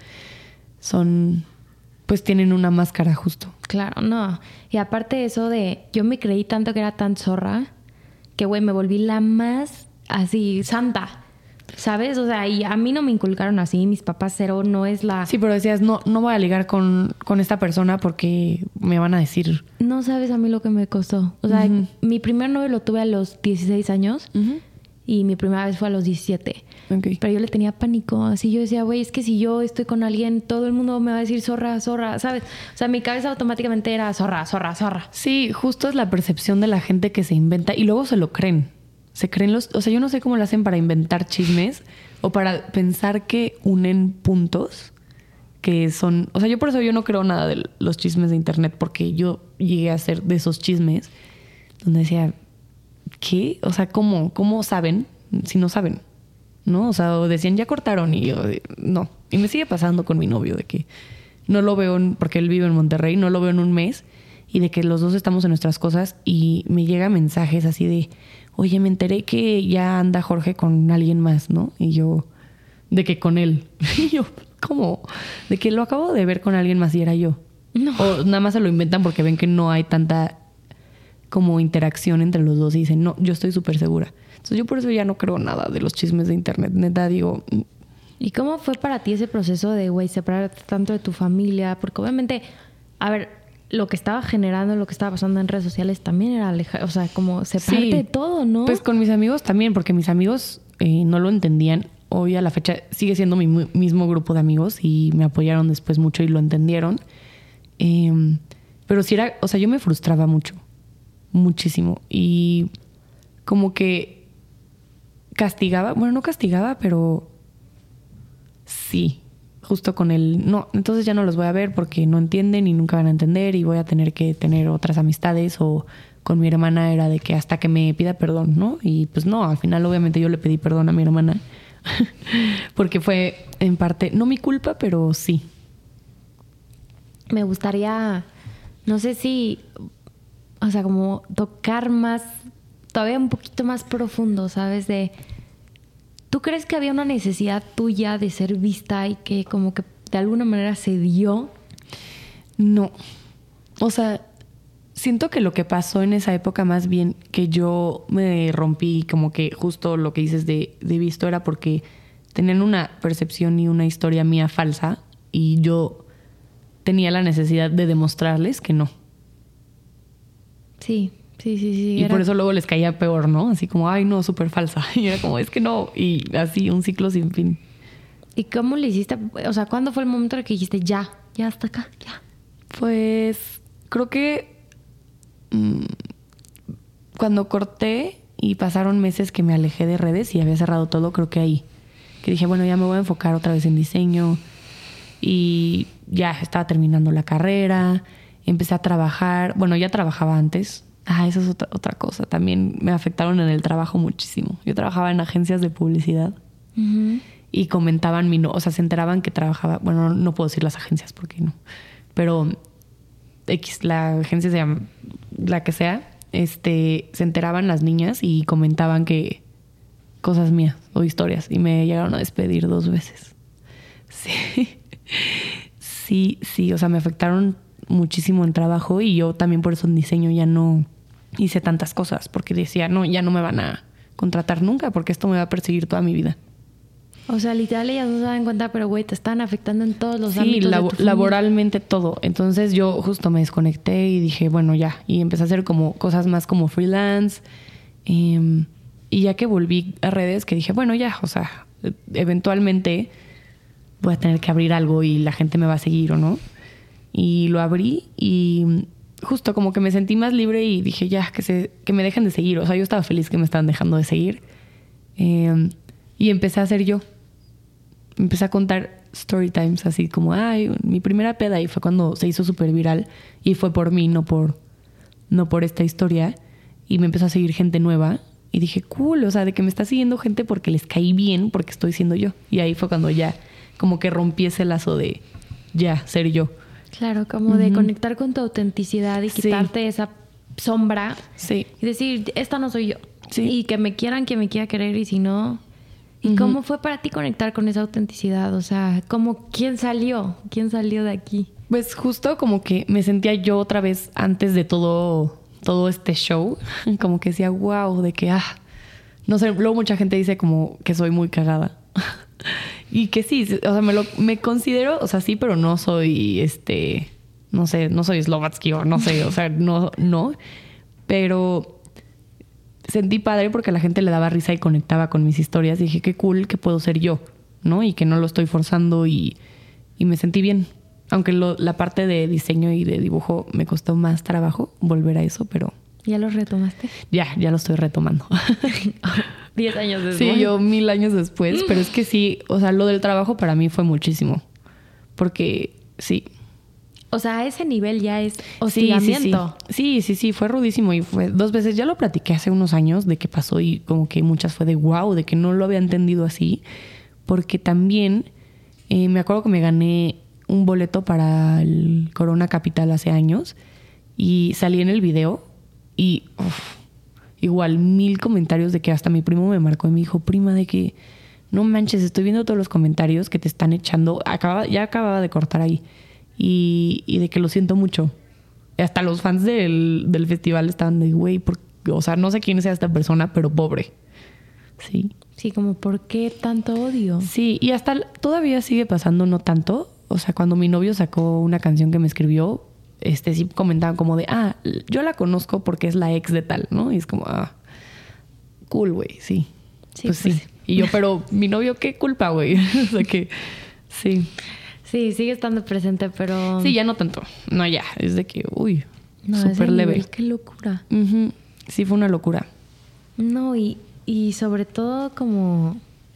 Pues tienen una máscara justo. Claro, no. Y aparte eso de, yo me creí tanto que era tan zorra que, güey, me volví la más así santa, ¿sabes? O sea, y a mí no me inculcaron así, mis papás cero, no es la... Sí, pero decías, no voy a ligar con esta persona porque me van a decir... No sabes a mí lo que me costó. O sea, mi primer novio lo tuve a los 16 años y mi primera vez fue a los 17. Okay. Pero yo le tenía pánico. Así yo decía, güey, es que si yo estoy con alguien, todo el mundo me va a decir zorra, zorra, ¿sabes? O sea, mi cabeza automáticamente era zorra, zorra, zorra. Sí, justo es la percepción de la gente que se inventa y luego se lo creen. Se creen o sea, yo no sé cómo lo hacen para inventar chismes o para pensar que unen puntos que son... O sea, yo por eso yo no creo nada de los chismes de internet porque yo llegué a ser de esos chismes donde decía, ¿qué? O sea, ¿cómo saben si no saben? ¿No? O sea, decían, ya cortaron y yo, no. Y me sigue pasando con mi novio de que no lo veo, porque él vive en Monterrey, no lo veo en un mes y de que los dos estamos en nuestras cosas y me llegan mensajes así de, oye, me enteré que ya anda Jorge con alguien más, ¿no? Y yo, de que con él. Y yo, ¿cómo? De que lo acabo de ver con alguien más y era yo. No. O nada más se lo inventan porque ven que no hay tanta como interacción entre los dos y dicen, no, yo estoy súper segura. Entonces yo por eso ya no creo nada de los chismes de internet. Neta, digo... ¿Y cómo fue para ti ese proceso de, güey, separarte tanto de tu familia? Porque obviamente, a ver, lo que estaba generando, lo que estaba pasando en redes sociales también era o sea, como separarte de todo, ¿no? Pues con mis amigos también, porque mis amigos no lo entendían. Hoy a la fecha sigue siendo mi mismo grupo de amigos y me apoyaron después mucho y lo entendieron. Pero sí era... O sea, yo me frustraba mucho. Muchísimo. Y como que castigaba, bueno, no castigaba, pero sí, justo con el no, entonces ya no los voy a ver porque no entienden y nunca van a entender y voy a tener que tener otras amistades. O con mi hermana era de que hasta que me pida perdón, ¿no? Y pues no, al final obviamente yo le pedí perdón a mi hermana porque fue en parte, no mi culpa, pero sí. Me gustaría, no sé si, o sea, como tocar más, todavía un poquito más profundo, ¿sabes? ¿Tú crees que había una necesidad tuya de ser vista y que como que de alguna manera se dio? No. O sea, siento que lo que pasó en esa época más bien que yo me rompí, como que justo lo que dices de visto era porque tenían una percepción y una historia mía falsa y yo tenía la necesidad de demostrarles que no. Sí. Y por eso luego les caía peor, ¿no? Así como, ay, no, súper falsa. Y era como, es que no. Y así, un ciclo sin fin. ¿Y cómo le hiciste? O sea, ¿cuándo fue el momento en que dijiste, ya hasta acá, ya? Pues, creo que cuando corté y pasaron meses que me alejé de redes y había cerrado todo, creo que ahí. Que dije, bueno, ya me voy a enfocar otra vez en diseño. Y ya estaba terminando la carrera. Empecé a trabajar. Bueno, ya trabajaba antes. Esa es otra cosa. También me afectaron en el trabajo muchísimo. Yo trabajaba en agencias de publicidad y comentaban o sea, se enteraban que trabajaba... Bueno, no puedo decir las agencias porque no. Pero la agencia se llama... La que sea. Se enteraban las niñas y comentaban que... Cosas mías o historias. Y me llegaron a despedir 2 veces. Sí. O sea, me afectaron muchísimo en trabajo y yo también por eso en diseño ya no hice tantas cosas porque decía, no, ya no me van a contratar nunca porque esto me va a perseguir toda mi vida. O sea, literal ellas no se dan cuenta, pero güey, te están afectando en todos los ámbitos de tu familia. Laboralmente todo. Entonces yo justo me desconecté y dije, bueno, ya. Y empecé a hacer como cosas más como freelance. Y ya que volví a redes, que dije, bueno, ya, o sea, eventualmente voy a tener que abrir algo y la gente me va a seguir o no. Y lo abrí y justo como que me sentí más libre y dije ya, que me dejen de seguir. O sea, yo estaba feliz que me estaban dejando de seguir. Y empecé a ser yo. empecé a contar story times así como, ay, mi primera peda, y fue cuando se hizo súper viral y fue por mí, no por esta historia, y me empezó a seguir gente nueva y dije, cool, o sea, de que me está siguiendo gente porque les caí bien, porque estoy siendo yo. Y ahí fue cuando ya como que rompí ese lazo de ya ser yo. Claro, como de conectar con tu autenticidad y quitarte esa sombra. Sí. Y decir, esta no soy yo. Sí. Y que me quieran, quien me quiera querer, y si no... ¿Y cómo fue para ti conectar con esa autenticidad? O sea, ¿quién salió? ¿Quién salió de aquí? Pues justo como que me sentía yo otra vez antes de todo este show. Como que decía, wow, de que, no sé, luego mucha gente dice como que soy muy cagada. Y que sí, o sea, me considero, o sea, sí, pero no soy, no sé, no soy Slovatsky o no sé, o sea, no. Pero sentí padre porque a la gente le daba risa y conectaba con mis historias. Y dije, qué cool que puedo ser yo, ¿no? Y que no lo estoy forzando y me sentí bien. Aunque la parte de diseño y de dibujo me costó más trabajo volver a eso, pero... ¿Ya lo retomaste? Ya lo estoy retomando. 10 años después. Sí, yo 1000 años después. Pero es que sí, o sea, lo del trabajo para mí fue muchísimo. Porque sí. O sea, a ese nivel ya es hostigamiento. Sí, fue rudísimo y fue 2 veces. Ya lo platiqué hace unos años de qué pasó y como que muchas fue de wow, de que no lo había entendido así. Porque también me acuerdo que me gané un boleto para el Corona Capital hace años y salí en el video y igual 1000 comentarios de que hasta mi primo me marcó y me dijo, prima, de que no manches, estoy viendo todos los comentarios que te están echando. Ya acababa de cortar ahí. Y de que lo siento mucho. Hasta los fans del festival estaban de, güey, o sea, no sé quién sea esta persona, pero pobre. Sí. Sí, como, ¿por qué tanto odio? Sí, y hasta todavía sigue pasando, no tanto. O sea, cuando mi novio sacó una canción que me escribió, sí comentaban como de, yo la conozco porque es la ex de tal, ¿no? Y es como, cool, güey, sí. Pues sí. Y yo, pero mi novio, ¿qué culpa, güey? O sea que, sí. Sí, sigue estando presente, pero... Sí, ya no tanto. No, ya. Es de que, no, súper leve. Qué locura. Sí, fue una locura. No, y sobre todo como...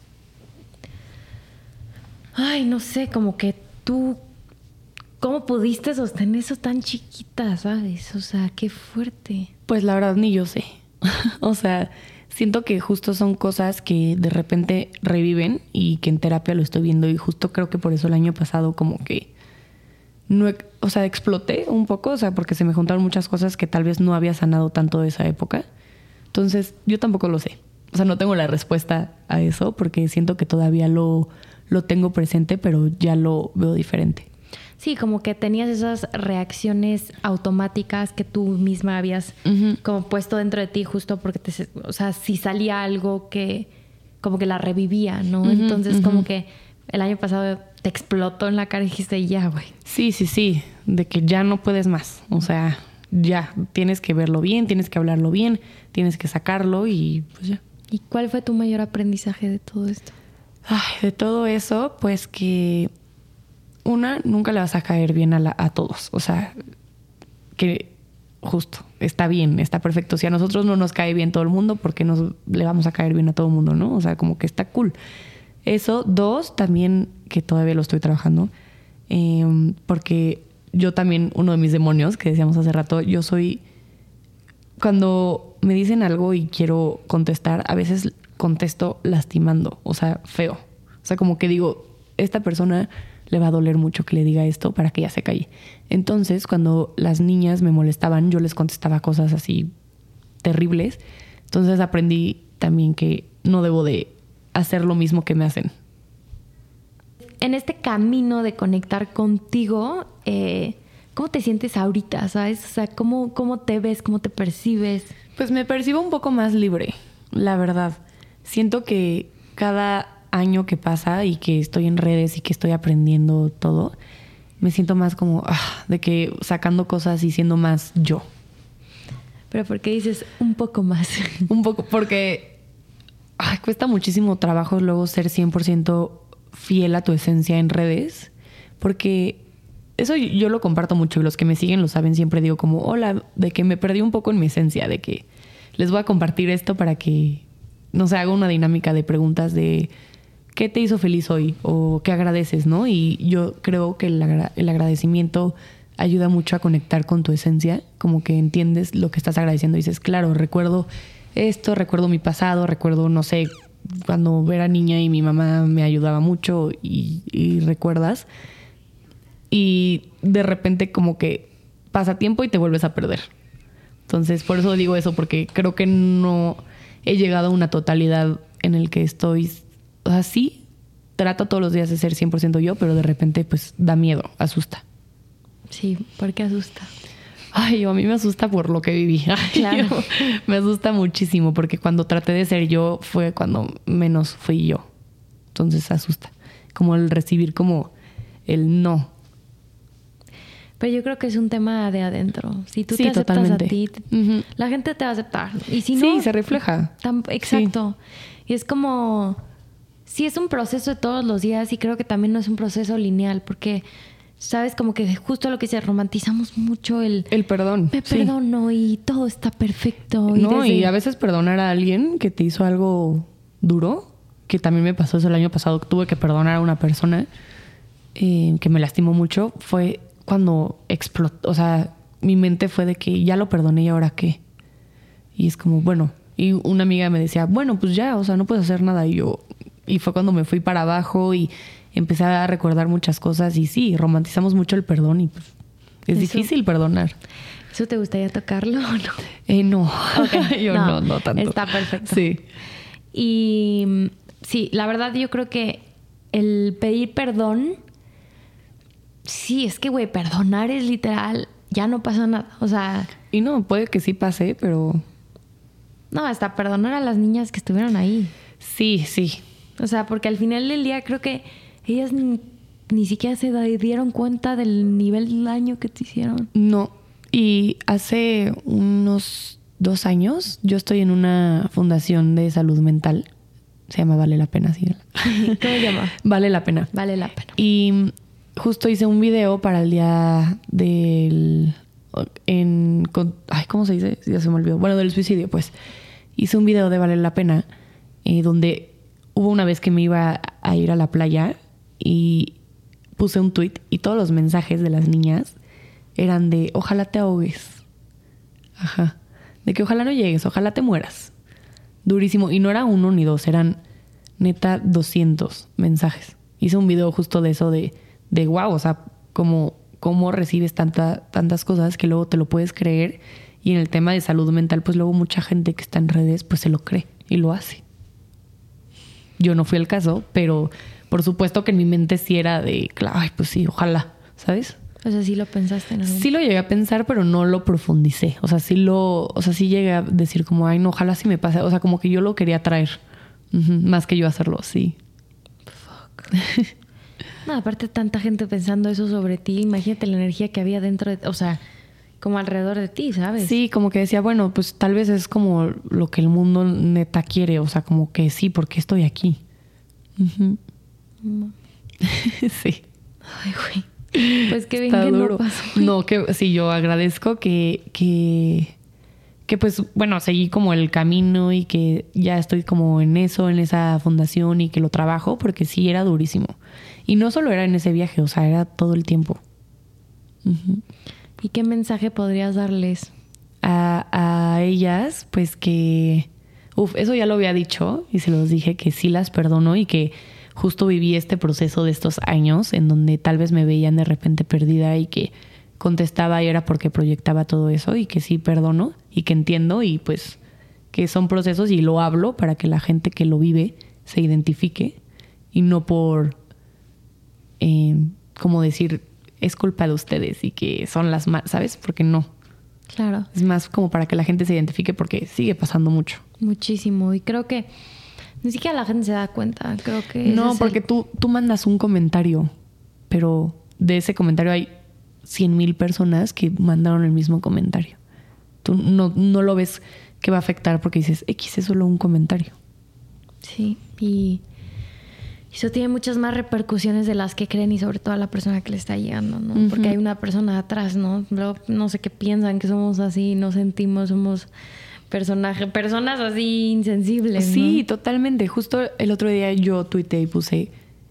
Ay, no sé, como que tú... ¿Cómo pudiste sostener eso tan chiquita, sabes? O sea, qué fuerte. Pues la verdad ni yo sé. O sea... Siento que justo son cosas que de repente reviven y que en terapia lo estoy viendo y justo creo que por eso el año pasado como que no, o sea, exploté un poco, o sea, porque se me juntaron muchas cosas que tal vez no había sanado tanto de esa época. Entonces, yo tampoco lo sé. O sea, no tengo la respuesta a eso porque siento que todavía lo tengo presente, pero ya lo veo diferente. Sí, como que tenías esas reacciones automáticas que tú misma habías como puesto dentro de ti justo porque o sea, si salía algo que como que la revivía, ¿no? Entonces como que el año pasado te explotó en la cara y dijiste, ya, güey. Sí, de que ya no puedes más. O sea, ya tienes que verlo bien, tienes que hablarlo bien, tienes que sacarlo y pues ya. ¿Y cuál fue tu mayor aprendizaje de todo esto? Ay, de todo eso, pues que... nunca le vas a caer bien a todos. O sea, que justo, está bien, está perfecto. Si a nosotros no nos cae bien todo el mundo, ¿por qué le vamos a caer bien a todo el mundo, no? O sea, como que está cool. Eso. 2, también, que todavía lo estoy trabajando, porque yo también, uno de mis demonios, que decíamos hace rato, yo soy... Cuando me dicen algo y quiero contestar, a veces contesto lastimando, o sea, feo. O sea, como que digo, esta persona... le va a doler mucho que le diga esto para que ya se calle. Entonces, cuando las niñas me molestaban, yo les contestaba cosas así terribles. Entonces aprendí también que no debo de hacer lo mismo que me hacen. En este camino de conectar contigo, ¿cómo te sientes ahorita? ¿Sabes? O sea, ¿cómo te ves? ¿Cómo te percibes? Pues me percibo un poco más libre, la verdad. Siento que cada año que pasa y que estoy en redes y que estoy aprendiendo todo, me siento más como de que sacando cosas y siendo más yo. ¿Pero por qué dices un poco más? Un poco, porque cuesta muchísimo trabajo luego ser 100% fiel a tu esencia en redes, porque eso yo lo comparto mucho y los que me siguen lo saben, siempre digo como, hola, de que me perdí un poco en mi esencia, de que les voy a compartir esto para que, no sé, haga una dinámica de preguntas de ¿qué te hizo feliz hoy? O ¿qué agradeces, no? Y yo creo que el agradecimiento ayuda mucho a conectar con tu esencia, como que entiendes lo que estás agradeciendo y dices, claro, recuerdo esto, recuerdo mi pasado, recuerdo, no sé, cuando era niña y mi mamá me ayudaba mucho y recuerdas. Y de repente como que pasa tiempo y te vuelves a perder. Entonces, por eso digo eso, porque creo que no he llegado a una totalidad en el que estoy así. Trato todos los días de ser 100% yo, pero de repente pues da miedo, asusta. Sí, ¿por qué asusta? Ay, a mí me asusta por lo que viví. Claro. Me asusta muchísimo porque cuando traté de ser yo fue cuando menos fui yo. Entonces asusta. Como el recibir como el no. Pero yo creo que es un tema de adentro. Si tú Sí, te aceptas totalmente. a ti, Uh-huh. la gente te va a aceptar. Y si Sí, no, se refleja. Exacto. Sí. Y es como... Sí, es un proceso de todos los días y creo que también no es un proceso lineal porque... ¿Sabes? Como que justo lo que dice, romantizamos mucho el perdón. Me perdono y todo está perfecto. Y a veces perdonar a alguien que te hizo algo duro, que también me pasó eso el año pasado, tuve que perdonar a una persona que me lastimó mucho, fue cuando explotó, o sea, mi mente fue de que ya lo perdoné y ahora qué. Y es como, bueno, y una amiga me decía, bueno, pues ya, o sea, no puedes hacer nada. Y fue cuando me fui para abajo y empecé a recordar muchas cosas y sí, romantizamos mucho el perdón y pues es difícil perdonar. ¿Eso te gustaría tocarlo o no? No. Okay. Yo no tanto. Está perfecto. Sí. Y sí, la verdad yo creo que el pedir perdón, sí, es que, güey, perdonar es literal, ya no pasa nada. O sea... Y no, puede que sí pase, pero... No, hasta perdonar a las niñas que estuvieron ahí. Sí, sí. O sea, porque al final del día creo que ellas ni siquiera se dieron cuenta del nivel de daño que te hicieron. No. Y hace unos 2 años yo estoy en una fundación de salud mental. Se llama Vale la Pena, sí. ¿Cómo se llama? Vale la Pena. Vale la Pena. Y justo hice un video para el día del... ¿cómo se dice? Ya se me olvidó. Bueno, del suicidio, pues. Hice un video de Vale la Pena donde hubo una vez que me iba a ir a la playa y puse un tweet y todos los mensajes de las niñas eran de ojalá te ahogues. Ajá. De que ojalá no llegues, ojalá te mueras. Durísimo. Y no era 1 ni 2, eran neta 200 mensajes. Hice un video justo de eso de wow, o sea, cómo recibes tantas cosas que luego te lo puedes creer. Y en el tema de salud mental, pues luego mucha gente que está en redes, pues se lo cree y lo hace. Yo no fui el caso, pero por supuesto que en mi mente sí era de, ay, pues sí, ojalá, ¿sabes? O sea, sí lo pensaste en algún... Sí lo llegué a pensar, pero no lo profundicé. O sea, sí llegué a decir como, ay, no, ojalá sí me pase. O sea, como que yo lo quería traer. Más que yo hacerlo, sí. Fuck. No, aparte tanta gente pensando eso sobre ti. Imagínate la energía que había dentro de... O sea, como alrededor de ti, ¿sabes? Sí, como que decía, bueno, pues tal vez es como lo que el mundo neta quiere. O sea, como que sí, porque estoy aquí. Sí. Ay, güey. Pues qué bien Está que duro. no pasó. No, que sí, yo agradezco que pues, bueno, seguí como el camino y que ya estoy como en esa fundación y que lo trabajo porque sí era durísimo. Y no solo era en ese viaje, o sea, era todo el tiempo. ¿Y qué mensaje podrías darles? A ellas, pues que... eso ya lo había dicho y se los dije que sí las perdono y que justo viví este proceso de estos años en donde tal vez me veían de repente perdida y que contestaba y era porque proyectaba todo eso y que sí perdono y que entiendo y pues que son procesos y lo hablo para que la gente que lo vive se identifique y no por como decir es culpa de ustedes y que son las más, ¿sabes? Porque no. Claro. Es más como para que la gente se identifique porque sigue pasando mucho. Muchísimo. Y creo que ni siquiera la gente se da cuenta. Creo que... No, porque tú mandas un comentario, pero de ese comentario hay 100,000 personas que mandaron el mismo comentario. Tú no lo ves que va a afectar porque dices, X es solo un comentario. Sí, y eso tiene muchas más repercusiones de las que creen y sobre todo a la persona que le está llegando, ¿no? Porque hay una persona atrás, ¿no? Luego, no sé qué piensan, que somos así, nos sentimos, somos personas así insensibles, Sí, ¿no? totalmente. Justo el otro día yo tuiteé y puse,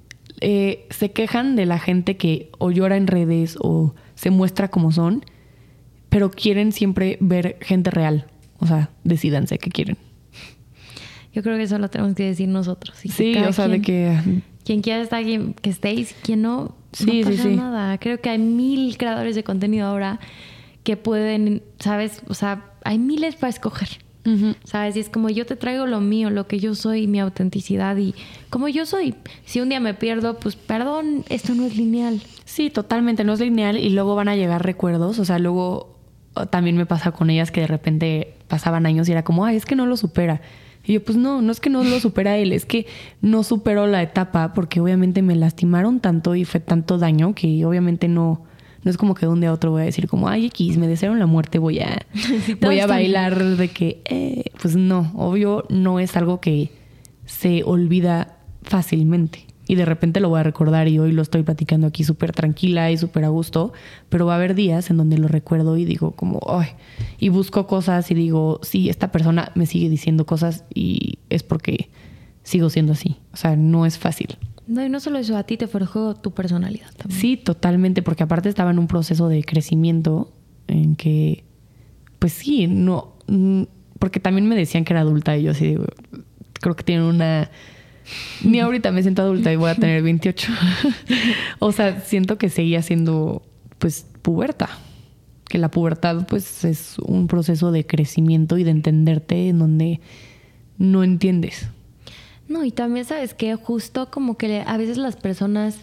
se quejan de la gente que o llora en redes o se muestra como son, pero quieren siempre ver gente real. O sea, decídanse qué quieren. Yo creo que eso lo tenemos que decir nosotros. Y que Sí, cada o sea, de que... quien quiera estar aquí, que estéis, quien no, Sí, no sí, pasa sí. nada. Creo que hay 1000 creadores de contenido ahora que pueden, ¿sabes? O sea, hay miles para escoger. Ujú. ¿Sabes? Y es como yo te traigo lo mío, lo que yo soy, mi autenticidad y como yo soy. Si un día me pierdo, pues perdón, esto no es lineal. Sí, totalmente, no es lineal y luego van a llegar recuerdos, o sea, luego también me pasa con ellas que de repente pasaban años y era como, ay, es que no lo supera. Y yo, pues no es que no lo supera él, es que no superó la etapa porque obviamente me lastimaron tanto y fue tanto daño que obviamente no es como que de un día a otro voy a decir como, ay, X, me desearon la muerte, voy a bailar de que, pues no, obvio no es algo que se olvida fácilmente. Y de repente lo voy a recordar y hoy lo estoy platicando aquí súper tranquila y súper a gusto, pero va a haber días en donde lo recuerdo y digo como, ay, y busco cosas y digo, sí, esta persona me sigue diciendo cosas y es porque sigo siendo así. O sea, no es fácil. No, y no solo eso, a ti te forjó tu personalidad también. Sí, totalmente, porque aparte estaba en un proceso de crecimiento en que, pues sí, no, porque también me decían que era adulta y yo así, digo, creo que tienen una... Ni ahorita me siento adulta y voy a tener 28. O sea, siento que seguía siendo, pues, puberta. Que la pubertad, pues, es un proceso de crecimiento y de entenderte en donde no entiendes. No, y también sabes que justo como que a veces las personas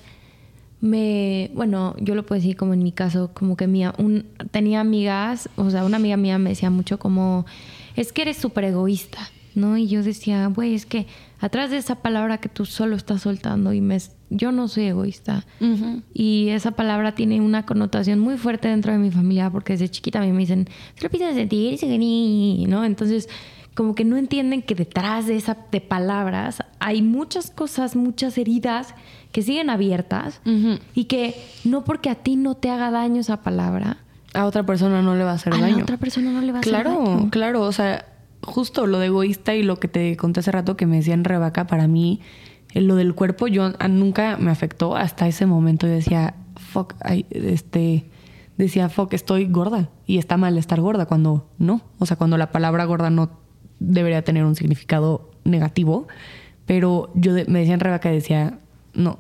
bueno, yo lo puedo decir como en mi caso, como que tenía amigas, o sea, una amiga mía me decía mucho como, es que eres súper egoísta, ¿no? Y yo decía, güey, es que atrás de esa palabra que tú solo estás soltando yo no soy egoísta. Uh-huh. Y esa palabra tiene una connotación muy fuerte dentro de mi familia porque desde chiquita a mí me dicen, se lo piensas de ti, ¿no? Entonces, como que no entienden que detrás de palabras hay muchas cosas, muchas heridas que siguen abiertas Uh-huh. y que no porque a ti no te haga daño esa palabra, A otra persona no le va a hacer daño. a la otra persona no le va a hacer daño. Claro, claro. O sea, justo lo de egoísta y lo que te conté hace rato que me decían revaca, para mí, lo del cuerpo, nunca me afectó hasta ese momento. Yo decía, fuck, estoy gorda y está mal estar gorda cuando no. O sea, cuando la palabra gorda no debería tener un significado negativo. Pero me decían revaca y decía, no.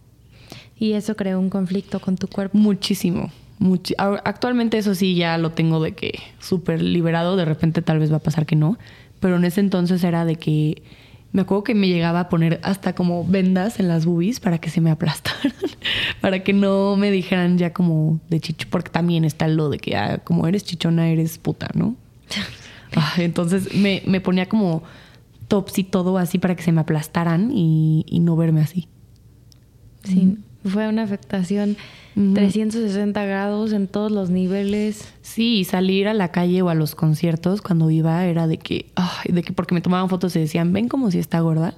Y eso creó un conflicto con tu cuerpo. Muchísimo. Actualmente eso sí ya lo tengo de que súper liberado. De repente tal vez va a pasar que no. Pero en ese entonces era de que... Me acuerdo que me llegaba a poner hasta como vendas en las boobies para que se me aplastaran. Para que no me dijeran ya como de chicho. Porque también está lo de que como eres chichona, eres puta, ¿no? Entonces me ponía como tops y todo así para que se me aplastaran y no verme así. Sí, fue una afectación 360 grados en todos los niveles. Sí, salir a la calle o a los conciertos cuando iba era de que porque me tomaban fotos y decían, ven como si está gorda.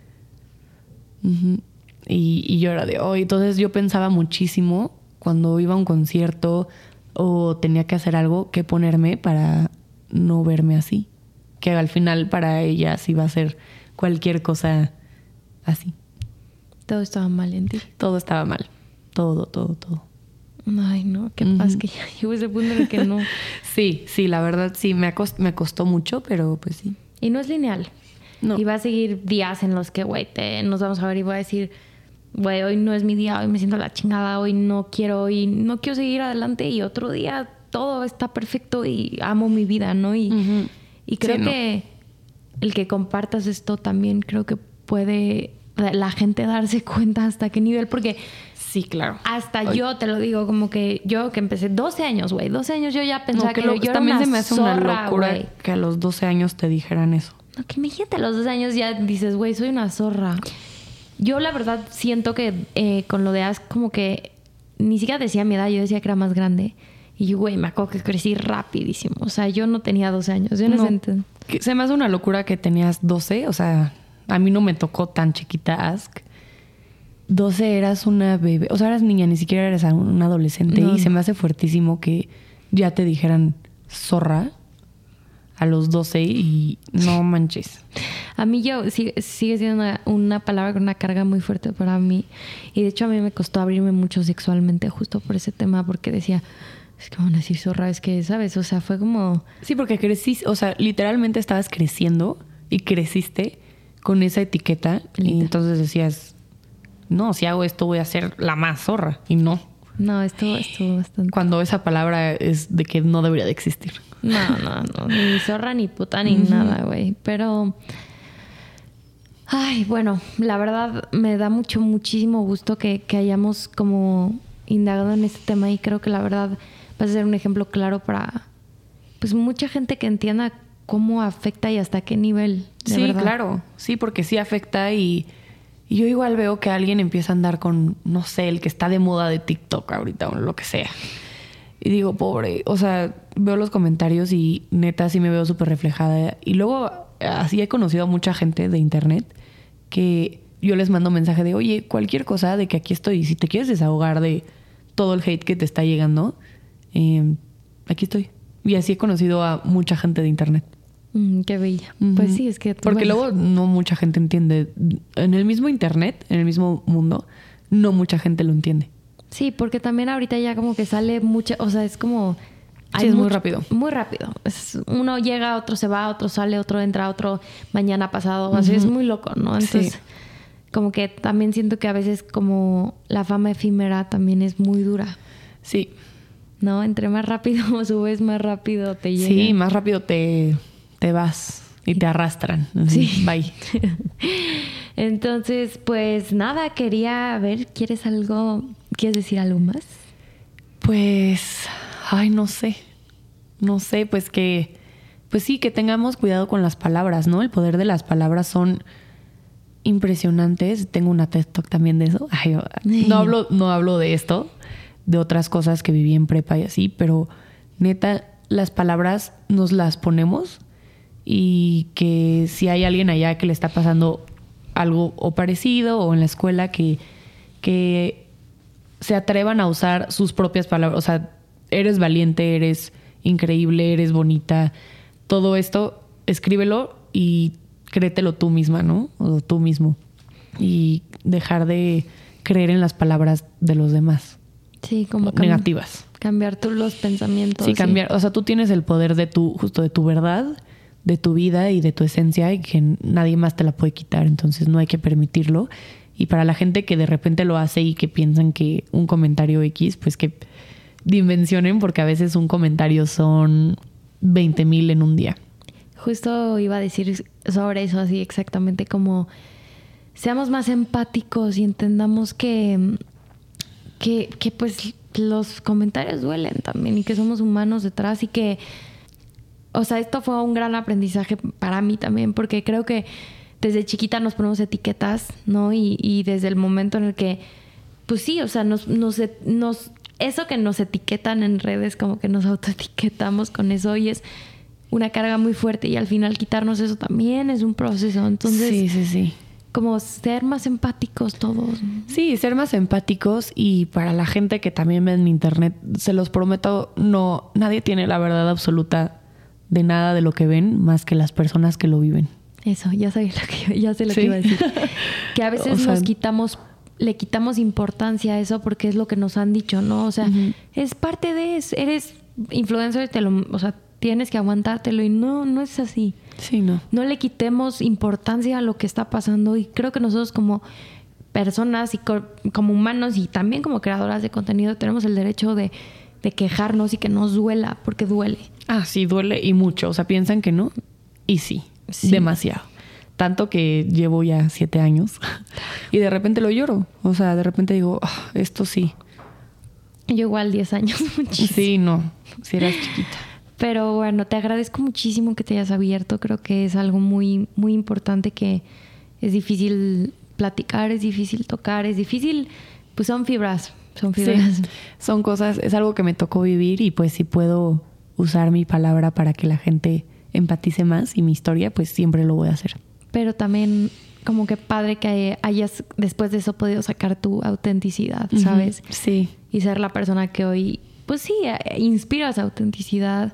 Uh-huh. Y yo era de, entonces yo pensaba muchísimo cuando iba a un concierto o tenía que hacer algo, que ponerme para no verme así. Que al final para ellas iba a ser cualquier cosa así. Todo estaba mal en ti. Todo estaba mal. Todo. Ay, no, qué paz que ya llegó ese punto en el que no. Sí, la verdad sí, me costó mucho, pero pues sí. Y no es lineal. No. Y va a seguir días en los que, güey, nos vamos a ver y voy a decir, güey, hoy no es mi día, hoy me siento la chingada, hoy no quiero seguir adelante y otro día todo está perfecto y amo mi vida, ¿no? Y creo que el que compartas esto también creo que puede la gente darse cuenta hasta qué nivel, porque sí, claro. hasta yo te lo digo, como que yo que empecé 12 años, güey, 12 años yo ya pensaba que yo también era una se me hace zorra, una locura, güey. que a los 12 años te dijeran eso. No, que imagínate a los 12 años ya dices, güey, soy una zorra. Yo la verdad siento que con lo de Ask como que ni siquiera decía mi edad, yo decía que era más grande. Y güey, me acuerdo que crecí rapidísimo. O sea, yo no tenía 12 años. Yo no sé. Se me hace una locura que tenías 12. O sea, a mí no me tocó tan chiquita Ask. 12 eras una bebé. O sea, eras niña, ni siquiera eras una adolescente. Se me hace fuertísimo que ya te dijeran zorra a los 12 y no manches. A mí sigue siendo una palabra con una carga muy fuerte para mí. Y de hecho a mí me costó abrirme mucho sexualmente justo por ese tema, porque decía, es que van a decir zorra, es que, ¿sabes? O sea, fue como... Sí, porque creciste, o sea, literalmente estabas creciendo y creciste con esa etiqueta. Y entonces decías, no, si hago esto voy a ser la más zorra. Y no. No, estuvo bastante... Cuando esa palabra es de que no debería de existir. No. Ni zorra, ni puta, ni nada, güey. Pero... Ay, bueno, la verdad me da muchísimo gusto que hayamos como indagado en este tema. Y creo que la verdad va a ser un ejemplo claro para... Pues mucha gente que entienda cómo afecta y hasta qué nivel. Sí, verdad. Claro. Sí, porque sí afecta y yo igual veo que alguien empieza a andar con, no sé, el que está de moda de TikTok ahorita o lo que sea. Y digo, pobre, o sea, veo los comentarios y neta sí me veo súper reflejada. Y luego así he conocido a mucha gente de internet que yo les mando mensaje de, oye, cualquier cosa de que aquí estoy. Si te quieres desahogar de todo el hate que te está llegando, aquí estoy. Y así he conocido a mucha gente de internet. Qué bella. Pues sí, es que... Porque luego no mucha gente entiende. En el mismo internet, en el mismo mundo, no mucha gente lo entiende. Sí, porque también ahorita ya como que sale mucha... O sea, es como... Sí, es muy rápido. Muy rápido. Uno llega, otro se va, otro sale, otro entra, otro mañana pasado. Así es muy loco, ¿no? Entonces, sí. Como que también siento que a veces como la fama efímera también es muy dura. Sí. ¿No? Entre más rápido subes, más rápido te llega. Sí, más rápido te vas y te arrastran. Sí. Bye. Entonces, pues nada, quería ver, ¿quieres decir algo más? Pues, ay, no sé, pues sí, que tengamos cuidado con las palabras, ¿no? El poder de las palabras son impresionantes. Tengo una TED Talk también de eso. Ay, no hablo de esto, de otras cosas que viví en prepa y así, pero neta, las palabras nos las ponemos y que si hay alguien allá que le está pasando algo o parecido o en la escuela que se atrevan a usar sus propias palabras. O sea, eres valiente, eres increíble, eres bonita. Todo esto, escríbelo y créetelo tú misma, ¿no? O tú mismo. Y dejar de creer en las palabras de los demás. Sí, como negativas. Cambiar tú los pensamientos. Sí, cambiar. O sea, tú tienes el poder de justo de tu verdad, de tu vida y de tu esencia y que nadie más te la puede quitar. Entonces no hay que permitirlo. Y para la gente que de repente lo hace y que piensan que un comentario X, pues que dimensionen, porque a veces un comentario son 20,000 en un día. Justo iba a decir sobre eso así exactamente, como seamos más empáticos y entendamos que pues los comentarios duelen también y que somos humanos detrás y que, o sea, esto fue un gran aprendizaje para mí también, porque creo que desde chiquita nos ponemos etiquetas, ¿no? Y desde el momento en el que, pues sí, o sea, eso que nos etiquetan en redes, como que nos autoetiquetamos con eso y es una carga muy fuerte y al final quitarnos eso también es un proceso. Entonces, sí. Como ser más empáticos todos. Sí, ser más empáticos y para la gente que también ve en internet, se los prometo, nadie tiene la verdad absoluta de nada de lo que ven más que las personas que lo viven. Eso, ya sé lo que iba a decir. Que a veces le quitamos importancia a eso porque es lo que nos han dicho, ¿no? O sea, es parte de eso. Eres influencer, o sea, tienes que aguantártelo y no es así. Sí, no. No le quitemos importancia a lo que está pasando y creo que nosotros como personas y como humanos y también como creadoras de contenido tenemos el derecho de quejarnos y que nos duela, porque duele. Ah, sí, duele y mucho. O sea, piensan que no y sí. Demasiado. Tanto que llevo ya 7 años y de repente lo lloro. O sea, de repente digo, esto sí. Yo igual 10 años, muchísimo. Sí, no, si eras chiquita. Pero bueno, te agradezco muchísimo que te hayas abierto. Creo que es algo muy, muy importante que es difícil platicar, es difícil tocar, es difícil, pues son fibras. Sí, son cosas, es algo que me tocó vivir y pues si puedo usar mi palabra para que la gente empatice más y mi historia, pues siempre lo voy a hacer. Pero también como que padre que hayas después de eso podido sacar tu autenticidad, ¿sabes? Sí. Y ser la persona que hoy, pues sí, inspira esa autenticidad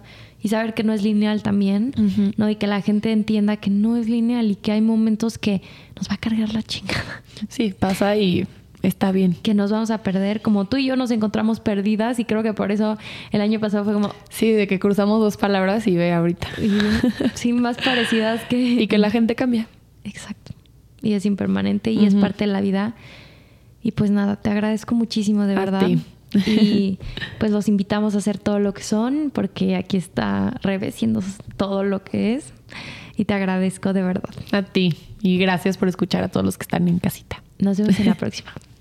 y saber que no es lineal también, ¿no? Y que la gente entienda que no es lineal y que hay momentos que nos va a cargar la chingada. Sí, pasa y está bien. Que nos vamos a perder, como tú y yo nos encontramos perdidas y creo que por eso el año pasado fue como... Sí, de que cruzamos 2 palabras y ve ahorita. Sí, más parecidas que... Y que la gente cambia. Exacto. Y es impermanente y es parte de la vida. Y pues nada, te agradezco muchísimo, de verdad. Ti. Y pues los invitamos a hacer todo lo que son, porque aquí está Rebe siendo todo lo que es. Y te agradezco de verdad. A ti. Y gracias por escuchar a todos los que están en casita. Nos vemos en la próxima.